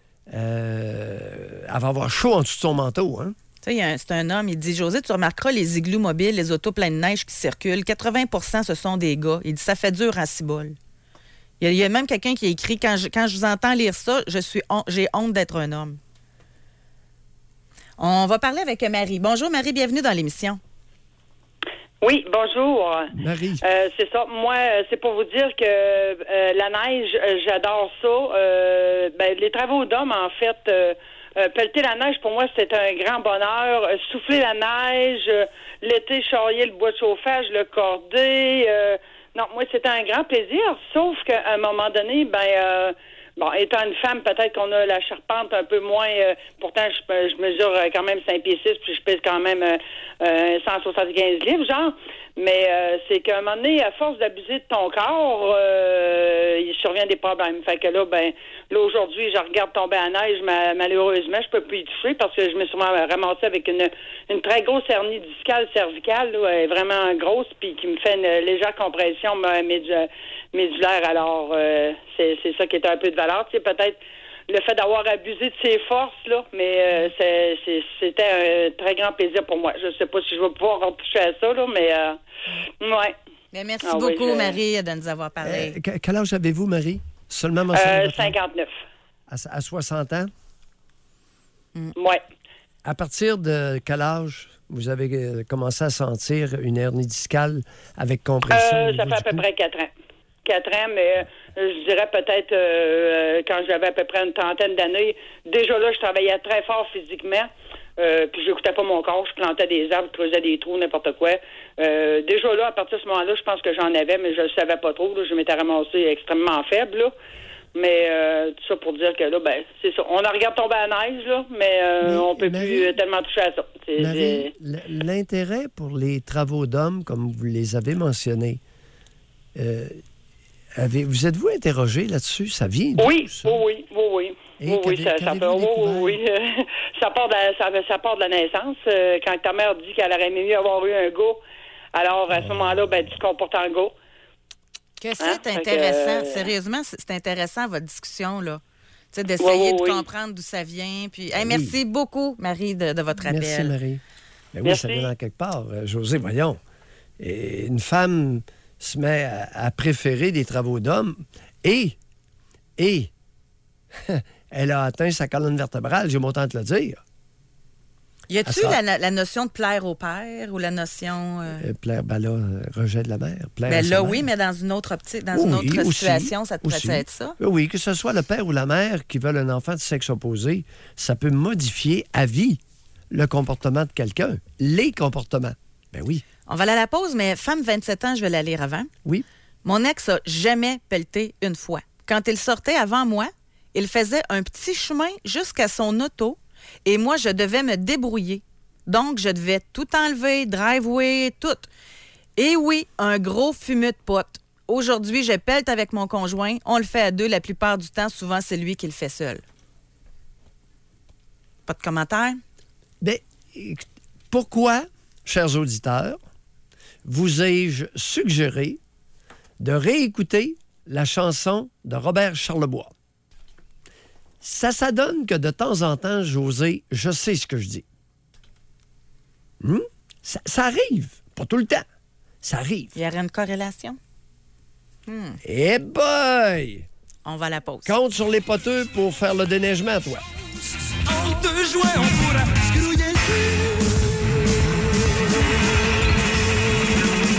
elle va avoir chaud en dessous de son manteau, hein? C'est un homme, il dit, José, tu remarqueras les igloos mobiles, les autos pleines de neige qui circulent. 80% ce sont des gars. Il dit, ça fait dur à cibole. Il y a même quelqu'un qui a écrit, quand je vous entends lire ça, j'ai honte d'être un homme. On va parler avec Marie. Bonjour Marie, bienvenue dans l'émission. Oui, bonjour. Marie. C'est ça. Moi, c'est pour vous dire que la neige, j'adore ça. Les travaux d'hommes, en fait, pelleter la neige, pour moi, c'est un grand bonheur. Souffler la neige, l'été, charrier le bois de chauffage, le corder. Non, moi, c'était un grand plaisir, sauf qu'à un moment donné, étant une femme, peut-être qu'on a la charpente un peu moins... pourtant, je mesure quand même 5 pieds 6, puis je pèse quand même 175 livres, genre. Mais c'est qu'à un moment donné, à force d'abuser de ton corps, il survient des problèmes. Fait que là, aujourd'hui, je regarde tomber la neige, malheureusement, je peux plus y toucher parce que je me suis ramassée avec une très grosse hernie discale cervicale, là, elle est vraiment grosse, puis qui me fait une légère compression médulaire. Alors, c'est ça qui est un peu de valeur. Tu sais, peut-être le fait d'avoir abusé de ses forces, là, mais c'était un très grand plaisir pour moi. Je sais pas si je vais pouvoir retoucher à ça, là, mais ouais. Mais merci beaucoup, Marie, de nous avoir parlé. Quel âge avez-vous, Marie? Seulement mentionné 59. À 60 ans? Oui. À partir de quel âge vous avez commencé à sentir une hernie discale avec compression? Ça fait à peu près 4 ans. 4 ans, mais je dirais peut-être quand j'avais à peu près une trentaine d'années. Déjà là, je travaillais très fort physiquement. Puis j'écoutais pas mon corps, je plantais des arbres, je creusais des trous, n'importe quoi. Déjà là, à partir de ce moment-là, je pense que j'en avais, mais je le savais pas trop. Là, je m'étais ramassée extrêmement faible, là. Mais tout ça pour dire que là, c'est ça. On en regarde tomber à la neige, là, mais on peut plus tellement toucher à ça. Marie, l'intérêt pour les travaux d'hommes, comme vous les avez mentionnés, vous êtes-vous interrogé là-dessus? Ça vient d'où, ça? Oui. Ça part de la naissance. Quand ta mère dit qu'elle aurait mieux avoir eu un gars, alors à ce moment-là, tu te comportes en gars. Que c'est intéressant. Sérieusement, c'est intéressant, votre discussion, là. Tu sais, d'essayer de comprendre d'où ça vient. Puis, merci beaucoup, Marie, de votre appel. Merci, Marie. Oui, ça vient dans quelque part. José, voyons. Et une femme se met à préférer des travaux d'hommes et elle a atteint sa colonne vertébrale, j'ai autant te le dire. Y a-tu la notion de plaire au père ou la notion... Plaire, rejet de la mère. Oui, mais dans une autre optique, dans une autre situation, ça te pourrait être ça? Oui, que ce soit le père ou la mère qui veulent un enfant de sexe opposé, ça peut modifier à vie le comportement de quelqu'un. Les comportements. Ben oui. On va aller à la pause, mais femme 27 ans, je vais la lire avant. Oui. Mon ex a jamais pelleté une fois. Quand il sortait avant moi, il faisait un petit chemin jusqu'à son auto et moi, je devais me débrouiller. Donc, je devais tout enlever, driveway, tout. Et oui, un gros fumeux de pote. Aujourd'hui, je pelle avec mon conjoint. On le fait à deux la plupart du temps. Souvent, c'est lui qui le fait seul. Pas de commentaire? Bien, pourquoi, chers auditeurs, vous ai-je suggéré de réécouter la chanson de Robert Charlebois? Ça donne que de temps en temps, José, je sais ce que je dis. Ça arrive. Pas tout le temps. Ça arrive. Il y aurait une corrélation? Eh boy! On va à la pause. Compte sur les poteux pour faire le déneigement, toi. En 2 juin, on pourra scrouiller le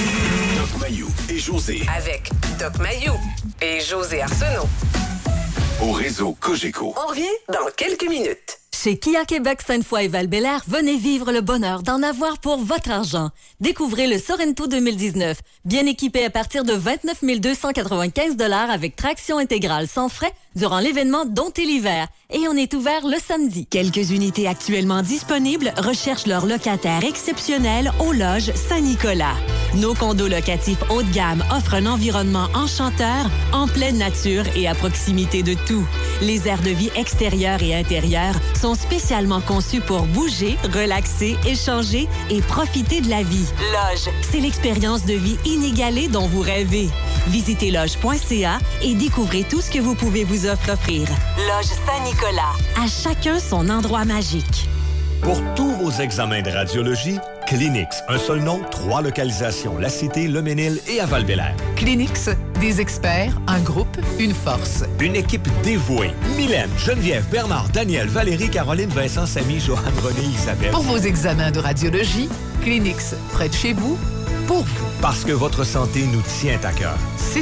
Doc Mayou et José. Avec Doc Mayou et José Arsenault. au réseau Cogeco. On revient dans quelques minutes. Chez Kia Québec, Sainte-Foy et Val-Bélair, venez vivre le bonheur d'en avoir pour votre argent. Découvrez le Sorento 2019, bien équipé à partir de 29 295 $ avec traction intégrale sans frais durant l'événement Domptez l'hiver. Et on est ouvert le samedi. Quelques unités actuellement disponibles recherchent leurs locataires exceptionnels aux loges Saint-Nicolas. Nos condos locatifs haut de gamme offrent un environnement enchanteur, en pleine nature et à proximité de tout. Les aires de vie extérieures et intérieures sont spécialement conçus pour bouger, relaxer, échanger et profiter de la vie. Loge, c'est l'expérience de vie inégalée dont vous rêvez. Visitez loge.ca et découvrez tout ce que vous pouvez vous offrir. Loge Saint-Nicolas, à chacun son endroit magique. Pour tous vos examens de radiologie, Clinix. Un seul nom, 3 localisations. La Cité, Le Mesnil et à Val-Bélair. Clinix, des experts, un groupe, une force. Une équipe dévouée. Mylène, Geneviève, Bernard, Daniel, Valérie, Caroline, Vincent, Samy, Joanne, René, Isabelle. Pour vos examens de radiologie, Clinix, près de chez vous, pour vous. Parce que votre santé nous tient à cœur.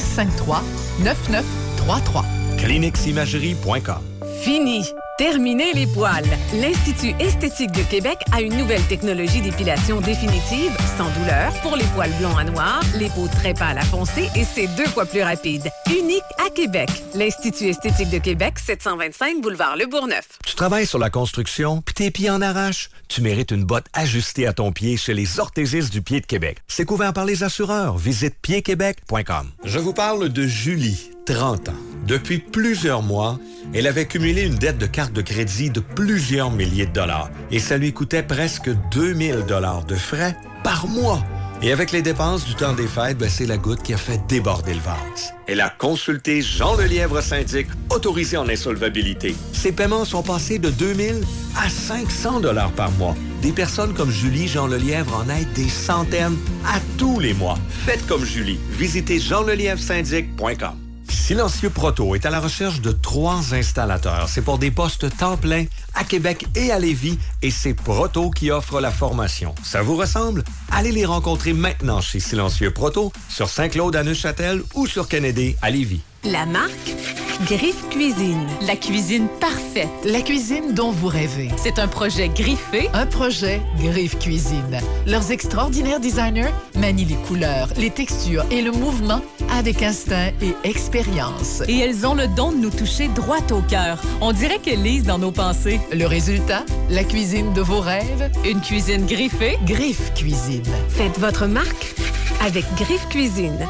653-9933. ClinixImagerie.com. Fini! Terminez les poils! L'Institut esthétique de Québec a une nouvelle technologie d'épilation définitive, sans douleur, pour les poils blonds à noirs, les peaux très pâles à foncé et c'est 2 fois plus rapide. Unique à Québec. L'Institut esthétique de Québec, 725 boulevard Le Bourgneuf. Tu travailles sur la construction, puis tes pieds en arrachent? Tu mérites une botte ajustée à ton pied chez les orthésistes du pied de Québec. C'est couvert par les assureurs. Visite piedquebec.com. Je vous parle de Julie, 30 ans. Depuis plusieurs mois, elle avait cumulé une dette de carte de crédit de plusieurs milliers de dollars. Et ça lui coûtait presque 2000 $ de frais par mois. Et avec les dépenses du temps des fêtes, c'est la goutte qui a fait déborder le vase. Elle a consulté Jean Lelièvre syndic, autorisé en insolvabilité. Ses paiements sont passés de 2000 à 500 $ par mois. Des personnes comme Julie, Jean Lelièvre en aident des centaines à tous les mois. Faites comme Julie. Visitez jeanlelièvresyndic.com. Silencieux Proto est à la recherche de 3 installateurs. C'est pour des postes temps plein à Québec et à Lévis et c'est Proto qui offre la formation. Ça vous ressemble? Allez les rencontrer maintenant chez Silencieux Proto, sur Saint-Claude à Neuchâtel ou sur Kennedy à Lévis. La marque Griffe Cuisine. La cuisine parfaite. La cuisine dont vous rêvez. C'est un projet griffé. Un projet Griffe Cuisine. Leurs extraordinaires designers manient les couleurs, les textures et le mouvement avec instinct et expérience. Et elles ont le don de nous toucher droit au cœur. On dirait qu'elles lisent dans nos pensées. Le résultat, la cuisine de vos rêves. Une cuisine griffée. Griffe Cuisine. Faites votre marque avec Griffe Cuisine.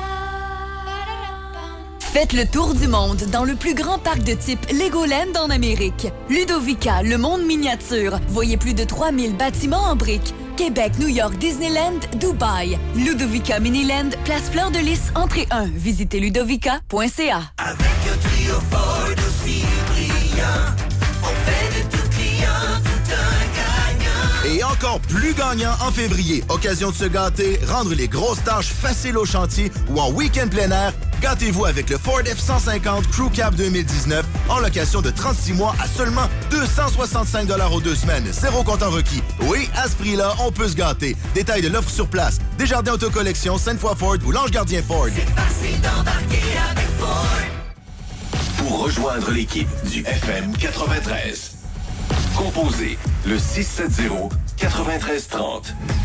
Faites le tour du monde dans le plus grand parc de type Legoland en Amérique. Ludovica, le monde miniature. Voyez plus de 3000 bâtiments en briques. Québec, New York, Disneyland, Dubaï. Ludovica Miniland, place Fleur de Lys, entrée 1. Visitez ludovica.ca. Avec un trio Ford aussi brillant, on fait de tout client tout un gagnant. Et encore plus gagnant en février. Occasion de se gâter, rendre les grosses tâches faciles au chantier ou en week-end plein air. Gâtez-vous avec le Ford F-150 Crew Cab 2019 en location de 36 mois à seulement 265 $ aux 2 semaines. 0 comptant requis. Oui, à ce prix-là, on peut se gâter. Détails de l'offre sur place. Desjardins Autocollection, Sainte-Foy Ford ou l'Ange Gardien Ford. C'est facile d'embarquer avec Ford. Pour rejoindre l'équipe du FM 93, composez le 670-9330.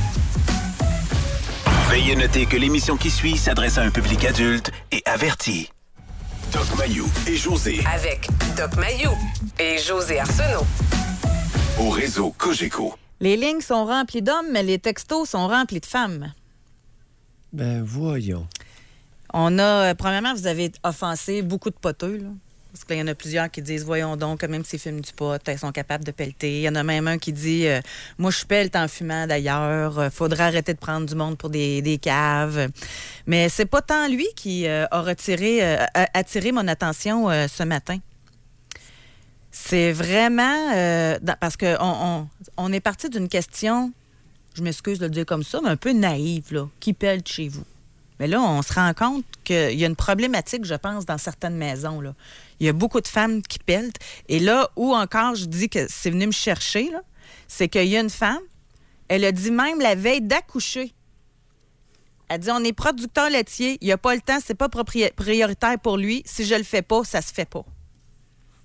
Veuillez noter que l'émission qui suit s'adresse à un public adulte et averti. Doc Mayou et José. Avec Doc Mayou et José Arsenault. Au réseau Cogeco. Les lignes sont remplies d'hommes, mais les textos sont remplis de femmes. Ben, voyons. On a, premièrement, vous avez offensé beaucoup de poteux, là. Parce qu'il y en a plusieurs qui disent, voyons donc, quand même, s'ils fument du pot, elles sont capables de pelleter. Il y en a même un qui dit, moi, je pelle en fumant d'ailleurs. Faudrait arrêter de prendre du monde pour des caves. Mais c'est pas tant lui qui a attiré mon attention ce matin. C'est vraiment parce que on est parti d'une question, je m'excuse de le dire comme ça, mais un peu naïve, là, qui pelle chez vous. Mais là, on se rend compte qu'il y a une problématique, je pense, dans certaines maisons, là. Il y a beaucoup de femmes qui pelletent. Et là, où encore je dis que c'est venu me chercher, là, c'est qu'il y a une femme, elle a dit même la veille d'accoucher. Elle dit, on est producteur laitier, il n'y a pas le temps, c'est pas prioritaire pour lui. Si je le fais pas, ça se fait pas.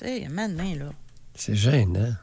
Tu sais, maintenant, là. C'est gênant.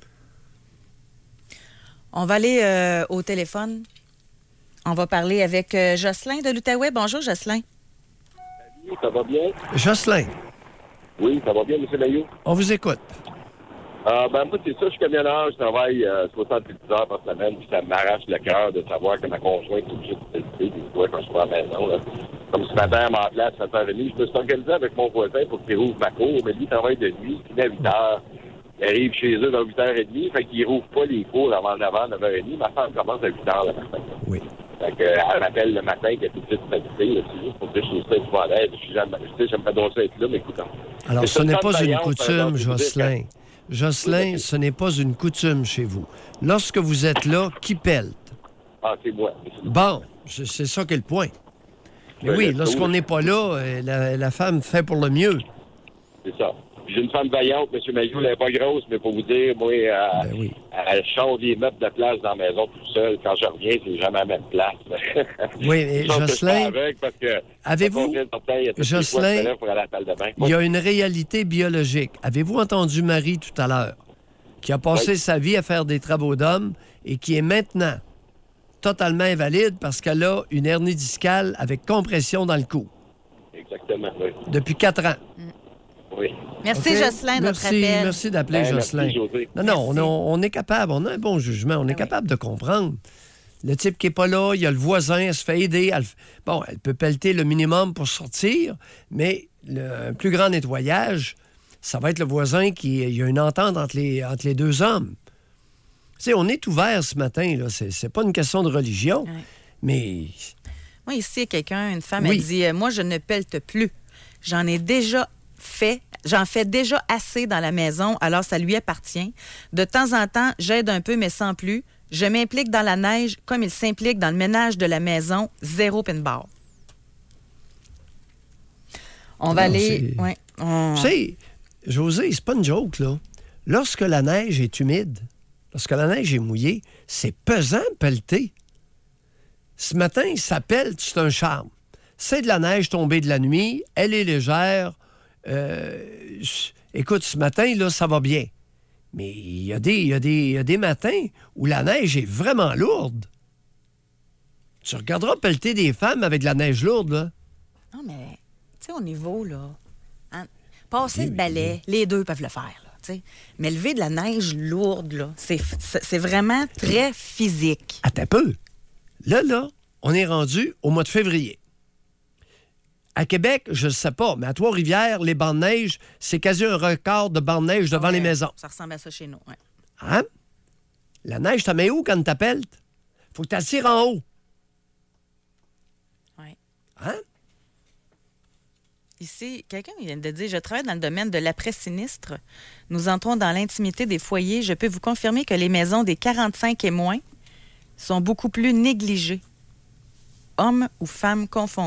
On va aller au téléphone. On va parler avec Jocelyn de l'Outaouais. Bonjour, Jocelyn. Salut, ça va bien? Jocelyn. Oui, ça va bien, M. Maillot? On vous écoute. Moi, c'est ça, je suis camionneur, je travaille 70 heures par semaine, puis ça m'arrache le cœur de savoir que ma conjointe est obligée de tester des fois quand je suis à la maison. Là. Comme ce matin, elle m'appelait à 7h30, je me suis organisé avec mon voisin pour qu'il rouvre ma cour, mais lui, il travaille de nuit, il finit à 8h. Il arrive chez eux vers 8h30, fait qu'il rouvre pas les cours avant 9h30. Ma femme commence à 8h le matin. Oui. Fait elle m'appelle le matin qu'elle est toute petite fatiguée, c'est juste pour dire que je suis ça épouvantable. J'aime pas donc ça être là, mais écoute. Alors, ce n'est pas une coutume, Jocelyn. Jocelyn, ce n'est pas une coutume chez vous. Lorsque vous êtes là, qui pelte? Ah, c'est moi. Bon, c'est ça qui est le point. Mais oui, lorsqu'on n'est pas là, la femme fait pour le mieux. C'est ça. J'ai une femme vaillante, M. Maillot, elle n'est pas grosse, mais pour vous dire, moi, elle change des meubles de place dans la maison tout seul. Quand je reviens, c'est jamais à la même place. Oui, mais Jocelyn, avez-vous, Jocelyn, il y a une réalité biologique. Avez-vous entendu Marie tout à l'heure, qui a passé sa vie à faire des travaux d'homme et qui est maintenant totalement invalide parce qu'elle a une hernie discale avec compression dans le cou? Exactement, oui. Depuis 4 ans. Oui. Merci, okay. Jocelyn, de notre appel. Merci d'appeler Jocelyn. Merci, on est capable, on a un bon jugement, on est capable de comprendre. Le type qui n'est pas là, il y a le voisin, elle se fait aider. Elle peut pelleter le minimum pour sortir, mais un plus grand nettoyage, ça va être le voisin il y a une entente entre les deux hommes. Tu sais, on est ouvert ce matin, là. C'est pas une question de religion, mais... Moi, ici, une femme, elle dit « Moi, je ne pelte plus. J'en fais déjà assez dans la maison, alors ça lui appartient. De temps en temps, j'aide un peu, mais sans plus. Je m'implique dans la neige comme il s'implique dans le ménage de la maison. 0 pin bar. » On va aller... Tu sais, José, c'est pas une joke, là. Lorsque la neige est humide, lorsque la neige est mouillée, c'est pesant de pelleter. Ce matin, ça pelte, c'est un charme. C'est de la neige tombée de la nuit, elle est légère. Écoute, ce matin, là, ça va bien. Mais il y a des matins où la neige est vraiment lourde. Tu regarderas pelleter des femmes avec de la neige lourde, là. Non, mais, tu sais, au niveau, là, passer le balai, les deux peuvent le faire, là, tu sais. Mais lever de la neige lourde, là, c'est vraiment très physique. Attends un peu. Là, on est rendu au mois de février. À Québec, je ne sais pas, mais à Trois-Rivières, les bancs de neige, c'est quasi un record de bancs de neige devant les maisons. Ça ressemble à ça chez nous, oui. Hein? La neige, t'as mets où quand t'appelles? Faut que tu la tires en haut. Oui. Hein? Ici, quelqu'un vient de dire « Je travaille dans le domaine de l'après-sinistre. Nous entrons dans l'intimité des foyers. Je peux vous confirmer que les maisons des 45 et moins sont beaucoup plus négligées. Hommes ou femmes confondus. »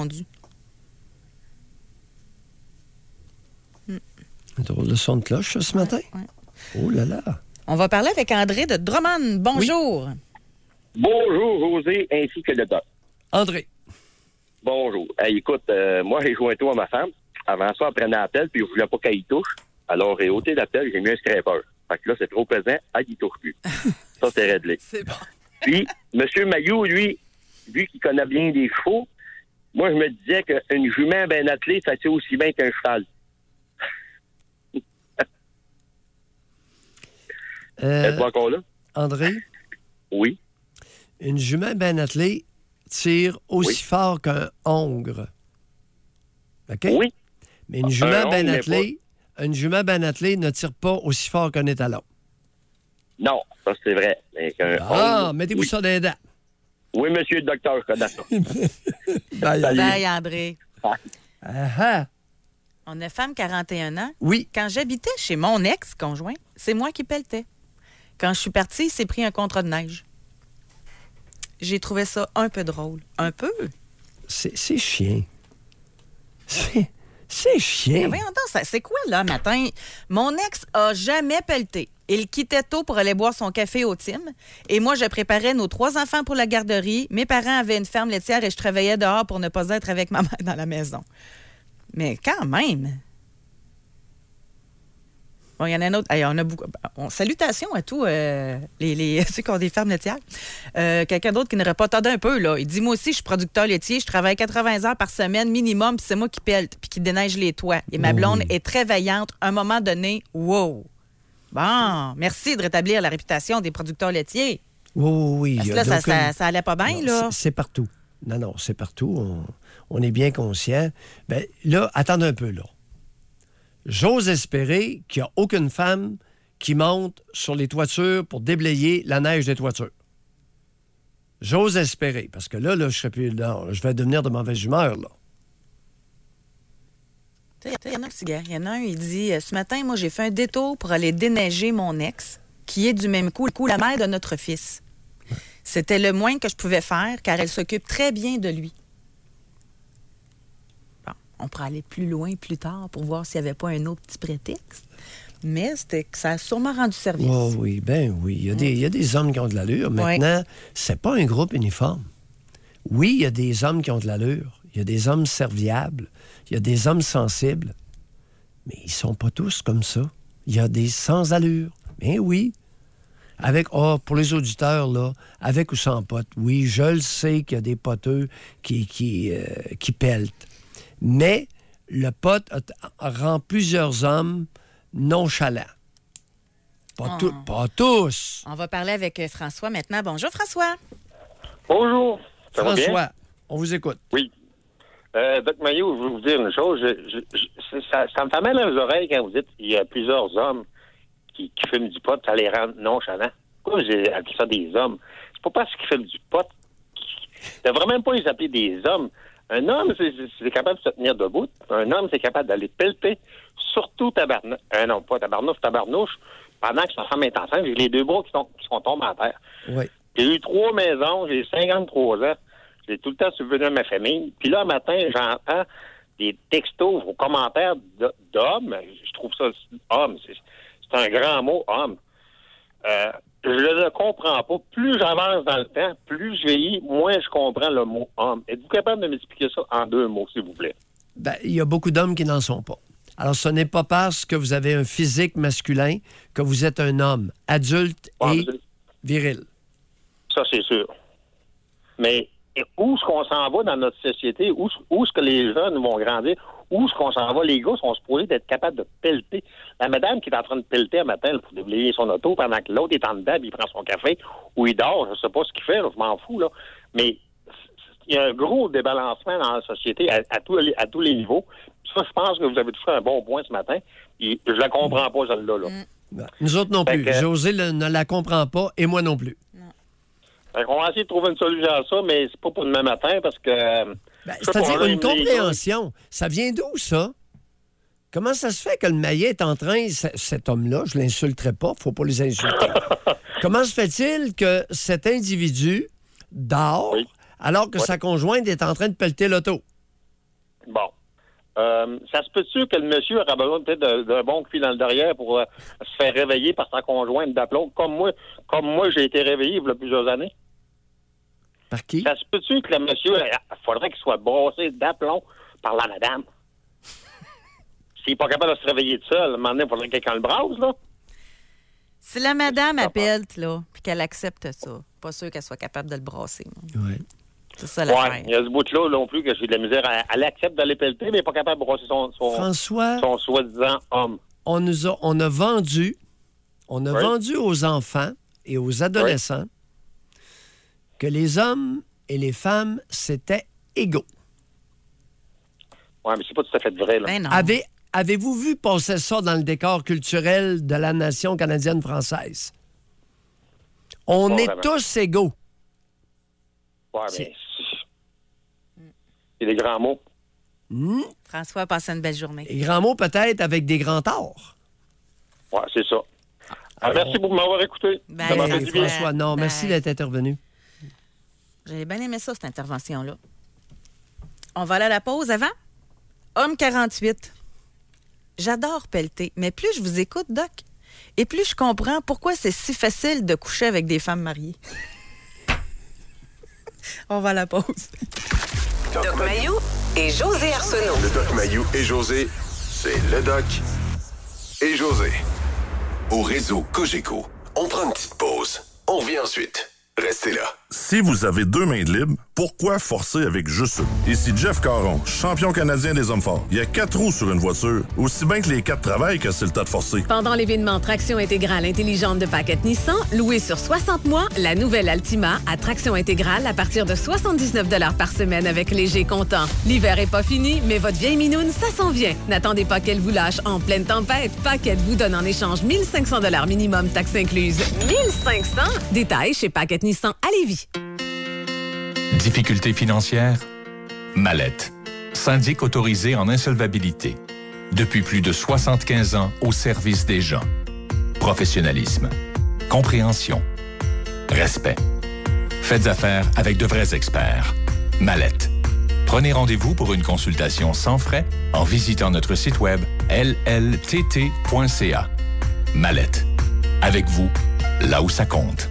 Drôle de son de cloche, ce matin. Ouais. Oh là là. On va parler avec André de Drummond. Bonjour. Oui. Bonjour, José, ainsi que le doc. André. Bonjour. Hey, écoute, moi, j'ai joué un tour à ma femme. Avant ça, elle prenait l'appel, puis je voulais pas qu'elle y touche. Alors, j'ai ôté l'appel, j'ai mis un scraper. Fait que là, c'est trop pesant, elle y touche plus. Ça, c'est réglé. C'est bon. Puis, M. Maillot, lui qui connaît bien les chevaux, moi, je me disais qu'une jument bien attelée, ça tient aussi bien qu'un cheval. Êtes-vous encore là? André? Oui. Une jument bien attelée tire aussi fort qu'un hongre. OK? Oui. Mais une jument bien attelée ne tire pas aussi fort qu'un étalon. Non, ça c'est vrai. Mettez-vous ça dans les dents. Oui, monsieur le docteur, je connais ça. Bye, André. Ah-ha. On a femme 41 ans. Oui. Quand j'habitais chez mon ex-conjoint, c'est moi qui pelletais. Quand je suis partie, il s'est pris un contrat de neige. J'ai trouvé ça un peu drôle. Un peu. C'est chiant. C'est chiant. Mais voyons donc, c'est quoi, là, matin? Mon ex a jamais pelleté. Il quittait tôt pour aller boire son café au Tim. Et moi, je préparais nos 3 enfants pour la garderie. Mes parents avaient une ferme laitière et je travaillais dehors pour ne pas être avec ma mère dans la maison. Mais quand même... Bon, il y en a un autre. Hey, on a beaucoup. Salutations à tous ceux qui ont des fermes laitières. Quelqu'un d'autre qui n'aurait pas tardé un peu, là. Il dit, moi aussi, je suis producteur laitier. Je travaille 80 heures par semaine minimum, puis c'est moi qui pèle puis qui déneige les toits. Et ma blonde est très vaillante. À un moment donné, wow! Bon, merci de rétablir la réputation des producteurs laitiers. Oui. Parce que là, ça allait pas bien, là. C'est partout. Non, c'est partout. On est bien conscient. Bien, là, attendez un peu, là. J'ose espérer qu'il n'y a aucune femme qui monte sur les toitures pour déblayer la neige des toitures. J'ose espérer, parce que là je serais plus... Non, je vais devenir de mauvaise humeur, là. Il y en a un, il dit, ce matin, moi, j'ai fait un détour pour aller déneiger mon ex, qui est du même coup la mère de notre fils. C'était le moins que je pouvais faire, car elle s'occupe très bien de lui. On pourrait aller plus loin plus tard pour voir s'il n'y avait pas un autre petit prétexte. Mais c'était que ça a sûrement rendu service. Oh, oui. Il y a des hommes qui ont de l'allure. Maintenant, c'est pas un groupe uniforme. Oui, il y a des hommes qui ont de l'allure. Il y a des hommes serviables. Il y a des hommes sensibles. Mais ils sont pas tous comme ça. Il y a des sans-allure. Mais oui. Pour les auditeurs, là, avec ou sans potes, oui, je le sais qu'il y a des poteux qui peltent. Mais le pote rend plusieurs hommes nonchalants. Pas tous. On va parler avec François maintenant. Bonjour, François. Bonjour. Ça va bien? François, on vous écoute. Oui. Doc Maillot, je veux vous dire une chose. Ça me fait mal aux oreilles quand vous dites qu'il y a plusieurs hommes qui fument du pot, ça les rend nonchalants. Pourquoi j'ai appelé ça des hommes? C'est pas parce qu'ils fument du pot. Il ne devrait même pas les appeler des hommes. Un homme, c'est capable de se tenir debout. Un homme, c'est capable d'aller pelleter, surtout tabarnouche. Non, pas tabarnouche. Pendant que sa femme est enceinte, j'ai les deux bras qui sont tombés à terre. Oui. J'ai eu 3 maisons, j'ai 53 ans. J'ai tout le temps subvenu à ma famille. Puis là, un matin, j'entends des textos aux commentaires d'hommes. Je trouve ça homme. C'est un grand mot, homme. Je ne comprends pas. Plus j'avance dans le temps, plus je vieillis, moins je comprends le mot homme. Êtes-vous capable de m'expliquer ça en 2 mots, s'il vous plaît? Il y a beaucoup d'hommes qui n'en sont pas. Alors, ce n'est pas parce que vous avez un physique masculin que vous êtes un homme adulte et viril. Ça, c'est sûr. Mais où est-ce qu'on s'en va dans notre société? Où est-ce que les jeunes vont grandir? Où est-ce qu'on s'en va? Les gars sont supposés d'être capables de pelleter. La madame qui est en train de pelleter un matin pour déblayer son auto pendant que l'autre est en dedans, il prend son café ou il dort, je ne sais pas ce qu'il fait, là, je m'en fous, là. Mais il y a un gros débalancement dans la société à tous les niveaux. Ça, je pense que vous avez touché un bon point ce matin. Et je la comprends pas, celle-là. Là. Nous autres non plus. José ne la comprend pas et moi non plus. On va essayer de trouver une solution à ça, mais c'est pas pour demain matin parce que... c'est-à-dire une compréhension. Ça vient d'où, ça? Comment ça se fait que le maillet est en train... Cet homme-là, je ne l'insulterai pas, il ne faut pas les insulter. Comment se fait-il que cet individu dort alors que sa conjointe est en train de pelleter l'auto? Bon. Ça se peut-tu que le monsieur aura besoin peut-être d'un bon cul dans le derrière pour se faire réveiller par sa conjointe d'aplomb, comme moi j'ai été réveillé il y a plusieurs années? Par qui? Ça se peut-tu que le monsieur, il faudrait qu'il soit brassé d'aplomb par la madame? S'il n'est pas capable de se réveiller tout seul, à un moment donné, il faudrait que quelqu'un le brasse, là. Si la madame appelle, là, puis qu'elle accepte ça, pas sûr qu'elle soit capable de le brasser. Oui. C'est ça l'affaire. Il y a ce bout-là non plus que j'ai de la misère. Elle accepte d'aller pelleter, mais elle n'est pas capable de brasser son soi-disant homme. On a vendu aux enfants et aux adolescents que les hommes et les femmes, c'était égaux. Oui, mais c'est pas tout à fait vrai, là. Ben non. Avez-vous vu passer ça dans le décor culturel de la nation canadienne-française? On est tous égaux. Oui, mais c'est des grands mots. François a passé une belle journée. Des grands mots peut-être avec des grands torts. Oui, c'est ça. Merci pour m'avoir écouté. Ça m'a fait du bien. François, non, merci d'être intervenu. J'ai bien aimé ça, cette intervention-là. On va aller à la pause avant. Homme 48. J'adore pelleter, mais plus je vous écoute, Doc, et plus je comprends pourquoi c'est si facile de coucher avec des femmes mariées. On va à la pause. Doc Maillot et José Arsenault. Le Doc Maillot et José, c'est le Doc et José. au réseau Cogeco. On prend une petite pause. On revient ensuite. Restez là. Si vous avez 2 mains de libre, pourquoi forcer avec juste eux? Ici Jeff Caron, champion canadien des hommes forts. Il y a 4 roues sur une voiture. Aussi bien que les 4 travaillent que c'est le temps de forcer. Pendant l'événement Traction intégrale intelligente de Paquette Nissan, loué sur 60 mois, la nouvelle Altima à traction intégrale à partir de 79 $ par semaine avec léger comptant. L'hiver est pas fini, mais votre vieille minoune, ça s'en vient. N'attendez pas qu'elle vous lâche en pleine tempête. Paquette vous donne en échange 1 500 $ minimum, taxes incluses. 1 500? Détails chez Paquette Nissan à Lévis. Difficultés financières? Mallette. Syndic autorisé en insolvabilité. Depuis plus de 75 ans au service des gens. Professionnalisme. Compréhension. Respect. Faites affaire avec de vrais experts. Mallette. Prenez rendez-vous pour une consultation sans frais en visitant notre site web llt.ca. Mallette. Avec vous, là où ça compte.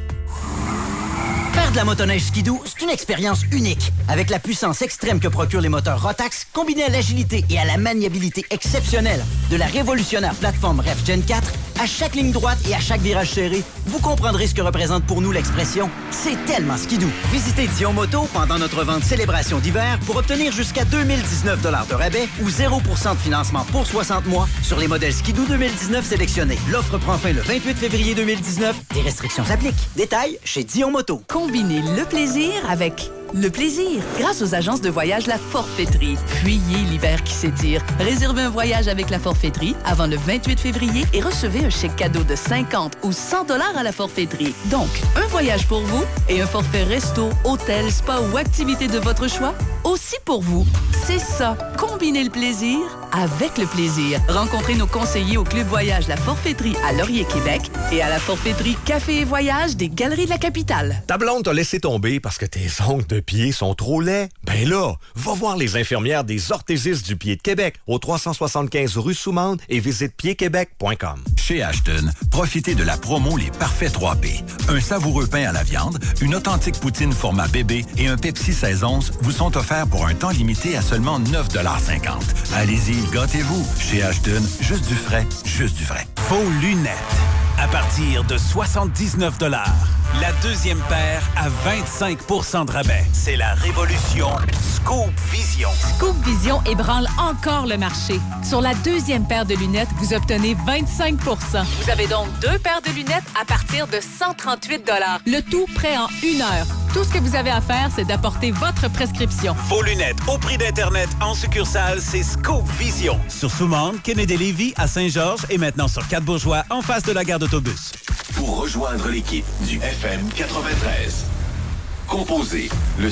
Faire de la motoneige skidoo, c'est une expérience unique. Avec la puissance extrême que procurent les moteurs Rotax, combinée à l'agilité et à la maniabilité exceptionnelle de la révolutionnaire plateforme REV Gen 4, à chaque ligne droite et à chaque virage serré, vous comprendrez ce que représente pour nous l'expression « C'est tellement skidoo ». Visitez Dion Moto pendant notre vente célébration d'hiver pour obtenir jusqu'à 2019 $ de rabais ou 0% de financement pour 60 mois sur les modèles skidoo 2019 sélectionnés. L'offre prend fin le 28 février 2019. Des restrictions s'appliquent. Détails chez Dion Moto. Combinez le plaisir avec le plaisir. Grâce aux agences de voyage La Forfaiterie. Fuyez l'hiver qui s'étire. Réservez un voyage avec La Forfaiterie avant le 28 février et recevez un chèque cadeau de 50 ou 100 $ à La Forfaiterie. Donc, un voyage pour vous et un forfait resto, hôtel, spa ou activité de votre choix aussi pour vous. C'est ça. Combinez le plaisir avec le plaisir. Rencontrez nos conseillers au Club Voyage La Forfaiterie à Laurier, Québec et à La Forfaiterie Café et Voyage des Galeries de la Capitale. Ta blonde t'a laissé tomber parce que tes ongles de pied sont trop laids? Ben là, va voir les infirmières des orthésistes du pied de Québec au 375 rue Soumande et visite piedquebec.com. Chez Ashton, profitez de la promo Les Parfaits 3P. Un savoureux pain à la viande, une authentique poutine format bébé et un Pepsi 16-11 vous sont offerts pour un temps limité à seulement 9,50 $. Allez-y, gâtez-vous. Chez Ashton, juste du frais, juste du vrai. Vos lunettes, à partir de 79 $. La deuxième paire à 25 % de rabais. C'est la révolution Scoop Vision. Scoop Vision ébranle encore le marché. Sur la deuxième paire de lunettes, vous obtenez 25 %. Vous avez donc 2 paires de lunettes à partir de 138 $. Le tout prêt en 1 heure. Tout ce que vous avez à faire, c'est d'apporter votre prescription. Vos lunettes au prix d'Internet en succursale, c'est Scoop Vision. Sur Soumande, Kennedy-Lévis, à Saint-Georges et maintenant sur 4 Bourgeois, en face de la gare d'autobus. Pour rejoindre l'équipe du FM 93, composez le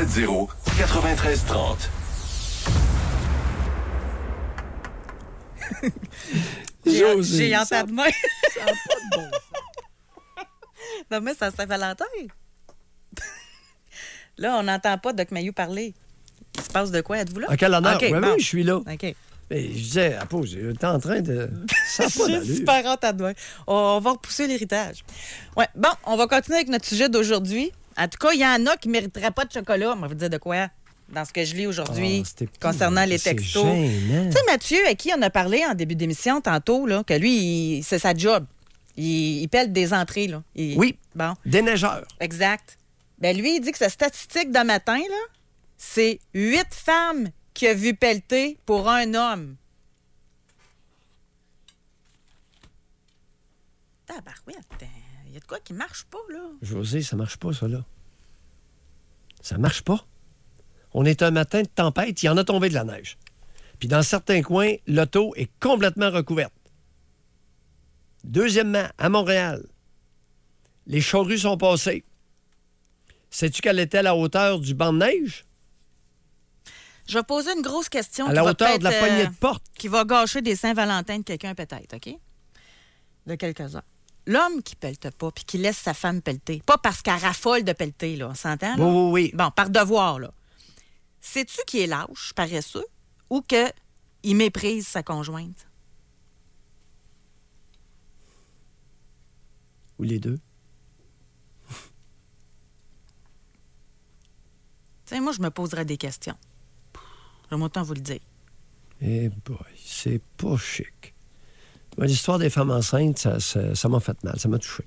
670-9330. J'ai en ta de main. Ça n'a pas de bon sens. Non, mais ça Saint-Valentin. Là, on n'entend pas Doc Mayou parler. Il se passe de quoi? Êtes-vous là? À quel honneur? Okay, oui, bon. oui, je suis là. OK. Mais je disais, à pause, t'es en train de... Ça n'a pas Je d'allure. suis super hâte à demain. On va repousser l'héritage. Ouais. Bon, on va continuer avec notre sujet d'aujourd'hui. En tout cas, il y en a qui ne mériteraient pas de chocolat. On va vous dire de quoi? Dans ce que je lis aujourd'hui concernant les textos. Tu sais, Mathieu, à qui on a parlé en début d'émission tantôt, là, que lui, c'est sa job. Il pèle des entrées. Là. Oui. Bon. Des neigeurs. Exact. Ben lui, il dit que sa statistique de matin, là, c'est 8 femmes qu'il a vu pelleter pour un homme. Tabarouette, il y a de quoi qui marche pas, là. José, ça marche pas, ça, là. Ça marche pas. On est un matin de tempête, il y en a tombé de la neige. Puis dans certains coins, l'auto est complètement recouverte. Deuxièmement, à Montréal, les charrues sont passées. Sais-tu quelle était la hauteur du banc de neige? Je vais poser une grosse question. À la hauteur de la poignée de porte. Qui va gâcher des Saint-Valentin de quelqu'un, peut-être, OK? De quelques-uns. L'homme qui pellte pas puis qui laisse sa femme pelleter, pas parce qu'elle raffole de pelleter, là, on s'entend? Là? Oui. Bon, par devoir, là. Sais-tu qu'il est lâche, paresseux, ou qu'il méprise sa conjointe? Ou les deux? Tu sais, moi, je me poserais des questions. J'aime autant vous le dire. Eh boy, c'est pas chic. Ouais, l'histoire des femmes enceintes, ça m'a fait mal, ça m'a touché.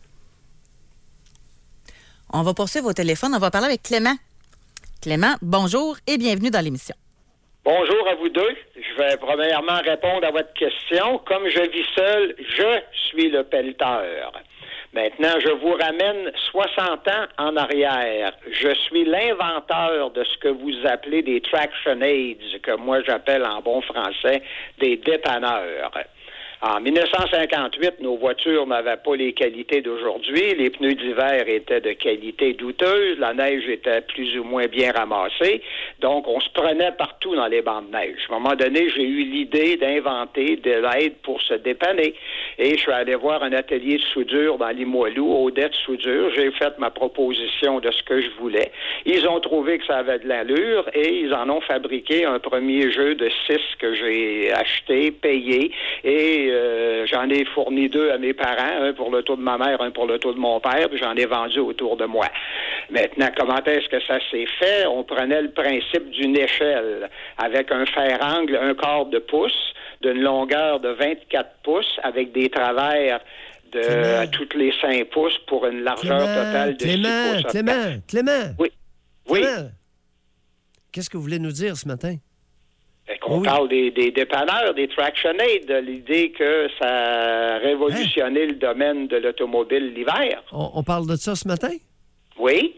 On va poursuivre au téléphone. On va parler avec Clément. Clément, bonjour et bienvenue dans l'émission. Bonjour à vous deux. Je vais premièrement répondre à votre question. Comme je vis seul, je suis le pelleteur. Maintenant, je vous ramène 60 ans en arrière. Je suis l'inventeur de ce que vous appelez des traction aids, que moi j'appelle en bon français des dépanneurs. En 1958, nos voitures n'avaient pas les qualités d'aujourd'hui. Les pneus d'hiver étaient de qualité douteuse. La neige était plus ou moins bien ramassée. Donc, on se prenait partout dans les bancs de neige. À un moment donné, j'ai eu l'idée d'inventer de l'aide pour se dépanner. Et je suis allé voir un atelier de soudure dans Limoilou, Odette Soudure. J'ai fait ma proposition de ce que je voulais. Ils ont trouvé que ça avait de l'allure et ils en ont fabriqué un premier jeu de 6 que j'ai acheté, payé et j'en ai fourni 2 à mes parents, un pour le tour de ma mère, un pour le tour de mon père, puis j'en ai vendu autour de moi. Maintenant, comment est-ce que ça s'est fait? On prenait le principe d'une échelle avec un fer-angle, un quart de pouce, d'une longueur de 24 pouces, avec des travers de toutes les 5 pouces pour une largeur totale de 6 pouces. Clément! Oui. Clément, qu'est-ce que vous voulez nous dire ce matin? On parle des dépanneurs, des traction aids, de l'idée que ça a révolutionné le domaine de l'automobile l'hiver. On parle de ça ce matin? Oui.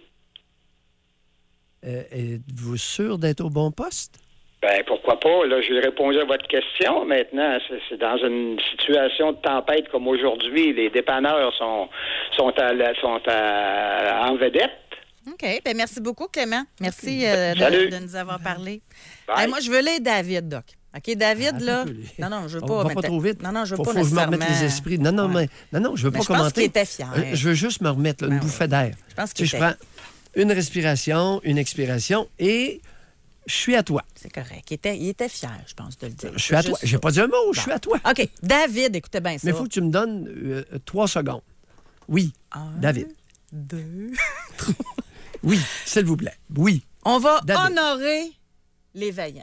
Êtes-vous sûr d'être au bon poste? Ben pourquoi pas? Là, j'ai répondu à votre question. Maintenant, c'est dans une situation de tempête comme aujourd'hui. Les dépanneurs sont en vedette. OK. Ben merci beaucoup, Clément. Merci de nous avoir parlé. Hey, moi, je veux lire David, Doc. OK, David, là... Non, je veux pas... On va pas trop vite. Non, je veux pas faut que je me nécessairement... remette les esprits. Non, je veux pas commenter. Je pense qu'il était fier. Je veux juste me remettre une bouffée d'air. Je pense qu'il je prends une respiration, une expiration et je suis à toi. C'est correct. Il était fier, je pense, de le dire. Je suis à toi. J'ai pas dit un mot, je suis à toi. OK, David, écoutez bien ça. Mais il faut que tu me donnes 3 secondes. Oui, David. 2, 3... Oui, s'il vous plaît. Oui. On va honorer les vaillants.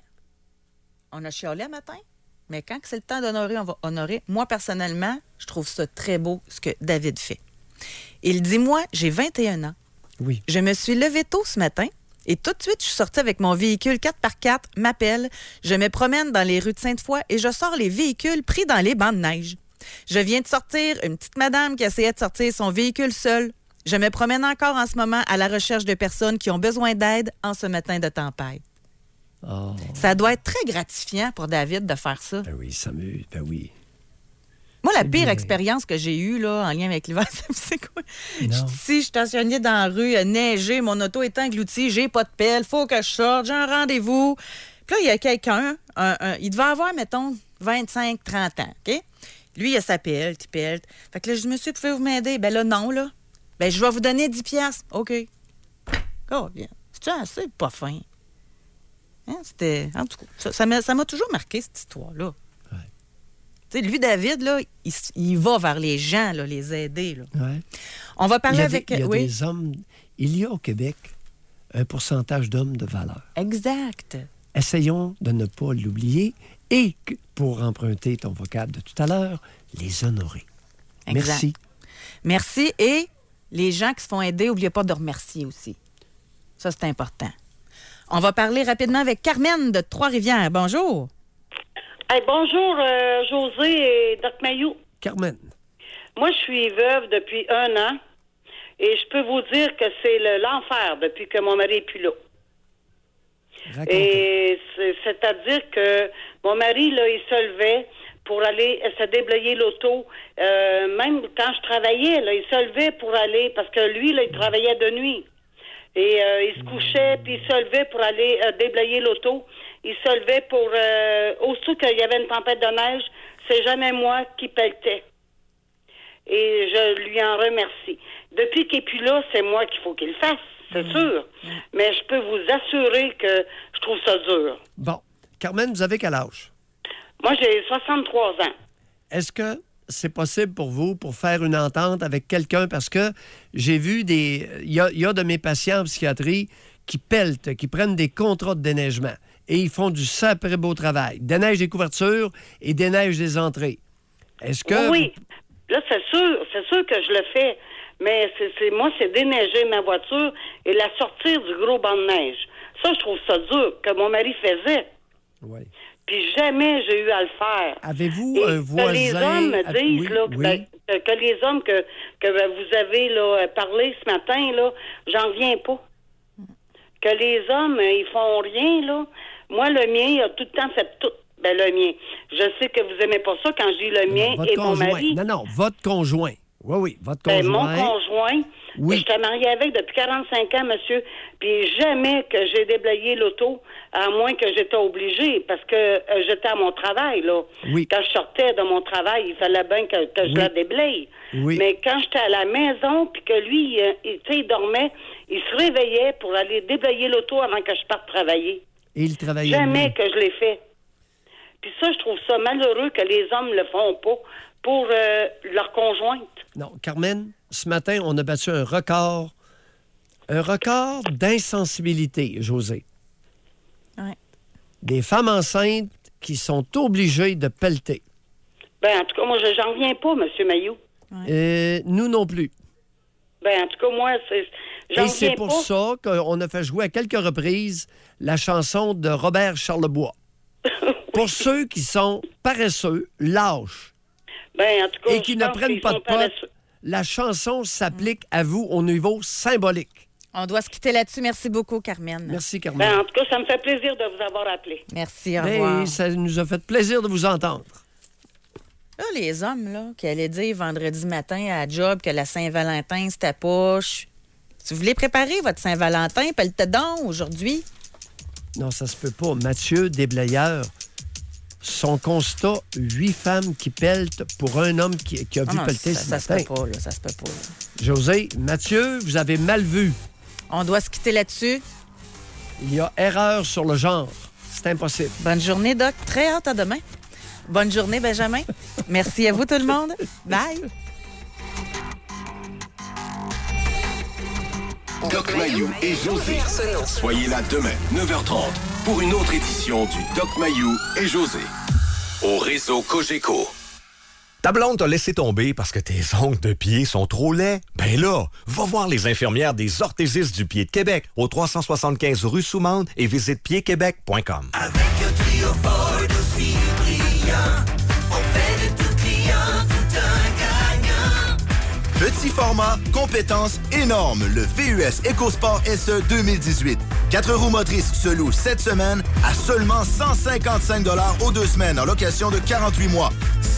On a chialé un matin, mais quand c'est le temps d'honorer, on va honorer. Moi, personnellement, je trouve ça très beau, ce que David fait. Il dit, moi, j'ai 21 ans. Oui. Je me suis levée tôt ce matin et tout de suite, je suis sortie avec mon véhicule 4x4, m'appelle, je me promène dans les rues de Sainte-Foy et je sors les véhicules pris dans les bancs de neige. Je viens de sortir une petite madame qui essayait de sortir son véhicule seule. Je me promène encore en ce moment à la recherche de personnes qui ont besoin d'aide en ce matin de tempête. Oh. Ça doit être très gratifiant pour David de faire ça. Ben oui, ça me... Ben oui. Moi, la pire expérience que j'ai eue là, en lien avec l'hiver, c'est quoi? Si je stationnais dans la rue, neigé, mon auto est engloutie, j'ai pas de pelle, faut que je sorte, j'ai un rendez-vous. Puis là, il y a quelqu'un, il devait avoir, mettons, 25-30 ans, OK? Lui, il a sa pelle, il pelle. Fait que là, je dis, monsieur, pouvez-vous m'aider? Ben là, non, là. Ben, je vais vous donner 10 piastres. OK. Oh, bien. C'est-tu assez pas fin? Hein? C'était... En tout cas, ça m'a toujours marqué, cette histoire-là. Ouais. Tu sais, lui, David, là, il va vers les gens, là, les aider. Là. Ouais. On va parler avec... Il y a des hommes... Il y a au Québec un pourcentage d'hommes de valeur. Exact. Essayons de ne pas l'oublier et, pour emprunter ton vocable de tout à l'heure, les honorer. Exact. Merci. Merci et... Les gens qui se font aider, n'oubliez pas de remercier aussi. Ça, c'est important. On va parler rapidement avec Carmen de Trois-Rivières. Bonjour. Hey, bonjour, José et Doc Mayou. Carmen. Moi, je suis veuve depuis 1 an et je peux vous dire que c'est l'enfer depuis que mon mari n'est plus là. Raconte. Et c'est-à-dire que mon mari, là, il se levait pour aller se déblayer l'auto. Même quand je travaillais, là, il se levait pour aller, parce que lui, là, il travaillait de nuit. Et il se couchait, puis il se levait pour aller déblayer l'auto. Il se levait pour... aussitôt qu'il y avait une tempête de neige, c'est jamais moi qui pelletais. Et je lui en remercie. Depuis qu'il n'est plus là, c'est moi qu'il faut qu'il le fasse, c'est sûr. Mais je peux vous assurer que je trouve ça dur. Bon. Carmen, vous avez quel âge? Moi, j'ai 63 ans. Est-ce que c'est possible pour vous pour faire une entente avec quelqu'un? Parce que j'ai vu des... Il y a de mes patients en psychiatrie qui pelletent, qui prennent des contrats de déneigement et ils font du sacré beau travail. Déneigent des couvertures et déneigent des entrées. Est-ce que... Oui. Là, c'est sûr que je le fais. Mais moi, c'est déneiger ma voiture et la sortir du gros banc de neige. Ça, je trouve ça dur, que mon mari faisait. Oui. Puis jamais j'ai eu à le faire. Avez-vous un voisin... Que les hommes me disent, oui, là, oui. que les hommes que vous avez là, parlé ce matin, là, j'en reviens pas. Que les hommes, ils font rien, là. Moi, le mien, il a tout le temps fait tout. Ben, le mien. Je sais que vous aimez pas ça quand je dis le mien Votre et conjoint. mon mari. Non, votre conjoint. Oui, votre Ben, conjoint. mon conjoint, Oui. j'étais mariée avec depuis 45 ans, monsieur, puis jamais que j'ai déblayé l'auto, à moins que j'étais obligée, parce que j'étais à mon travail, là. Oui. Quand je sortais de mon travail, il fallait bien que je la déblaye. Oui. Mais quand j'étais à la maison, puis que lui, il dormait, il se réveillait pour aller déblayer l'auto avant que je parte travailler. Et il travaillait. Jamais que je l'ai fait. Puis ça, je trouve ça malheureux que les hommes le font pas pour leur conjointe. Non, Carmen, ce matin, on a battu un record d'insensibilité, José. Ouais. Des femmes enceintes qui sont obligées de pelleter. Ben, en tout cas, moi, j'en reviens pas, M. Mailloux. Nous non plus. Ben, en tout cas, moi, j'en Et c'est reviens pour pas. ça qu'on a fait jouer à quelques reprises la chanson de Robert Charlebois. Pour ceux qui sont paresseux, lâches, Ben, en tout cas, et qui je ne pense prennent qu'ils pas sont de pote, paresseux. la chanson s'applique à vous au niveau symbolique. On doit se quitter là-dessus. Merci beaucoup, Carmen. Merci, Carmen. Ben, en tout cas, ça me fait plaisir de vous avoir appelé. Merci, au revoir. Ben, ça nous a fait plaisir de vous entendre. Là, les hommes là, qui allaient dire vendredi matin à la job que la Saint-Valentin, c'était poche. Si vous voulez préparer votre Saint-Valentin, pelletez donc aujourd'hui. Non, ça se peut pas. Mathieu Desblayeurs, son constat, 8 femmes qui pelletent pour un homme qui a vu pelleter ce ça se matin. peut pas, là, ça se peut pas. Là. José, Mathieu, vous avez mal vu. On doit se quitter là-dessus. Il y a erreur sur le genre. C'est impossible. Bonne journée, Doc. Très hâte à demain. Bonne journée, Benjamin. Merci à vous, tout le monde. Bye. Doc Mayou et José. Soyez là demain, 9h30, pour une autre édition du Doc Mayou et José. Au réseau Cogeco. Ta blonde t'a laissé tomber parce que tes ongles de pied sont trop laids? Ben là, va voir les infirmières des orthésistes du pied de Québec au 375 rue Soumande et visite piedquebec.com. Avec un trio Ford aussi brillant, on fait de tout client tout un gagnant. Petit format, compétences énormes. Le VUS EcoSport SE 2018. 4 roues motrices se louent cette semaine à seulement 155 $ aux 2 semaines en location de 48 mois.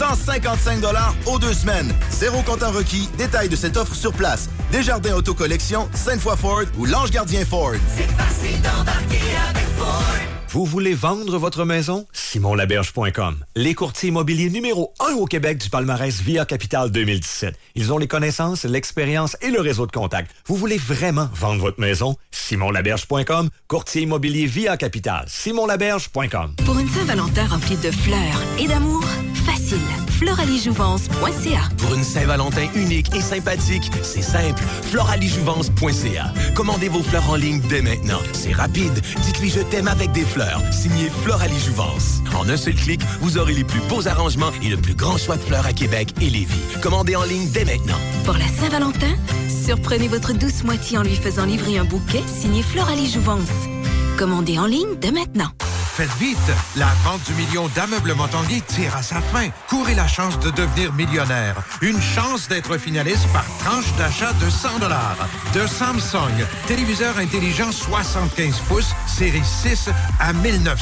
155 $ aux 2 semaines. Zéro comptant requis. Détail de cette offre sur place. Desjardins Autocollection, Sainte-Foy Ford ou l'Ange Gardien Ford. C'est facile d'embarquer avec Ford. Vous voulez vendre votre maison? SimonLaberge.com. Les courtiers immobiliers numéro 1 au Québec du palmarès Via Capital 2017. Ils ont les connaissances, l'expérience et le réseau de contacts. Vous voulez vraiment vendre votre maison? SimonLaberge.com. Courtier immobilier Via Capital. SimonLaberge.com. Pour une Saint-Valentin remplie de fleurs et d'amour, facile. Floralijouvence.ca. Pour une Saint-Valentin unique et sympathique, c'est simple. Floralijouvence.ca. Commandez vos fleurs en ligne dès maintenant. C'est rapide. Dites-lui je t'aime avec des fleurs. Signé Floralie Jouvence. En un seul clic, vous aurez les plus beaux arrangements et le plus grand choix de fleurs à Québec et Lévis. Commandez en ligne dès maintenant. Pour la Saint-Valentin, surprenez votre douce moitié en lui faisant livrer un bouquet signé Floralie Jouvence. Commandez en ligne dès maintenant. Faites vite! La vente du million d'ameublement Tanguay tire à sa fin. Courez la chance de devenir millionnaire. Une chance d'être finaliste par tranche d'achat de 100 $. De Samsung, téléviseur intelligent 75 pouces, série 6 à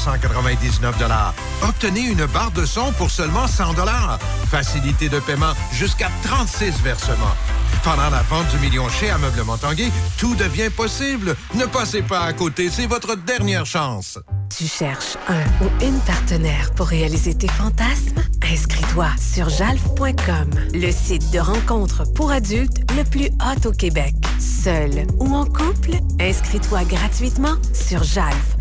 1999 $. Obtenez une barre de son pour seulement 100 $. Facilité de paiement jusqu'à 36 versements. Pendant la vente du million chez Ameublement Tanguay, tout devient possible. Ne passez pas à côté, c'est votre dernière chance. Tu cherches un ou une partenaire pour réaliser tes fantasmes? Inscris-toi sur jalf.com, le site de rencontre pour adultes le plus hot au Québec. Seul ou en couple? Inscris-toi gratuitement sur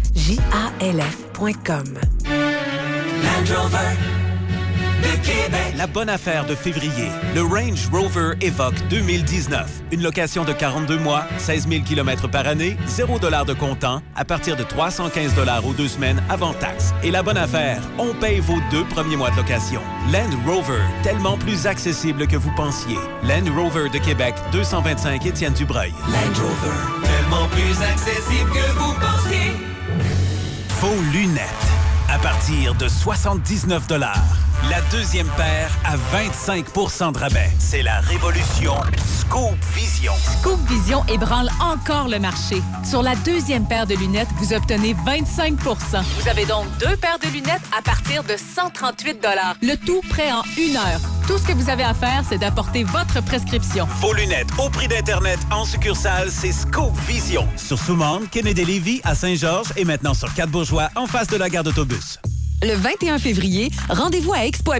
jalf.com. Land Rover de Québec. la bonne affaire de février. Le Range Rover Evoque 2019. Une location de 42 mois, 16 000 km par année, 0 $ de comptant, à partir de 315 $ aux 2 semaines avant taxe. Et la bonne affaire, on paye vos 2 premiers mois de location. Land Rover, tellement plus accessible que vous pensiez. Land Rover de Québec, 225 Étienne Dubreuil. Land Rover, tellement plus accessible que vous pensiez. Faux lunettes, à partir de 79 $. La deuxième paire à 25 % de rabais. C'est la révolution Scoop Vision. Scoop Vision ébranle encore le marché. Sur la deuxième paire de lunettes, vous obtenez 25 %. Vous avez donc 2 paires de lunettes à partir de 138 $. Le tout prêt en 1 heure. Tout ce que vous avez à faire, c'est d'apporter votre prescription. Faux lunettes au prix d'Internet en succursale, c'est Scoop Vision. Sur Soumande, Kennedy-Lévis, à Saint-Georges et maintenant sur 4 Bourgeois en face de la gare d'autobus. Le 21 février, rendez-vous à Expo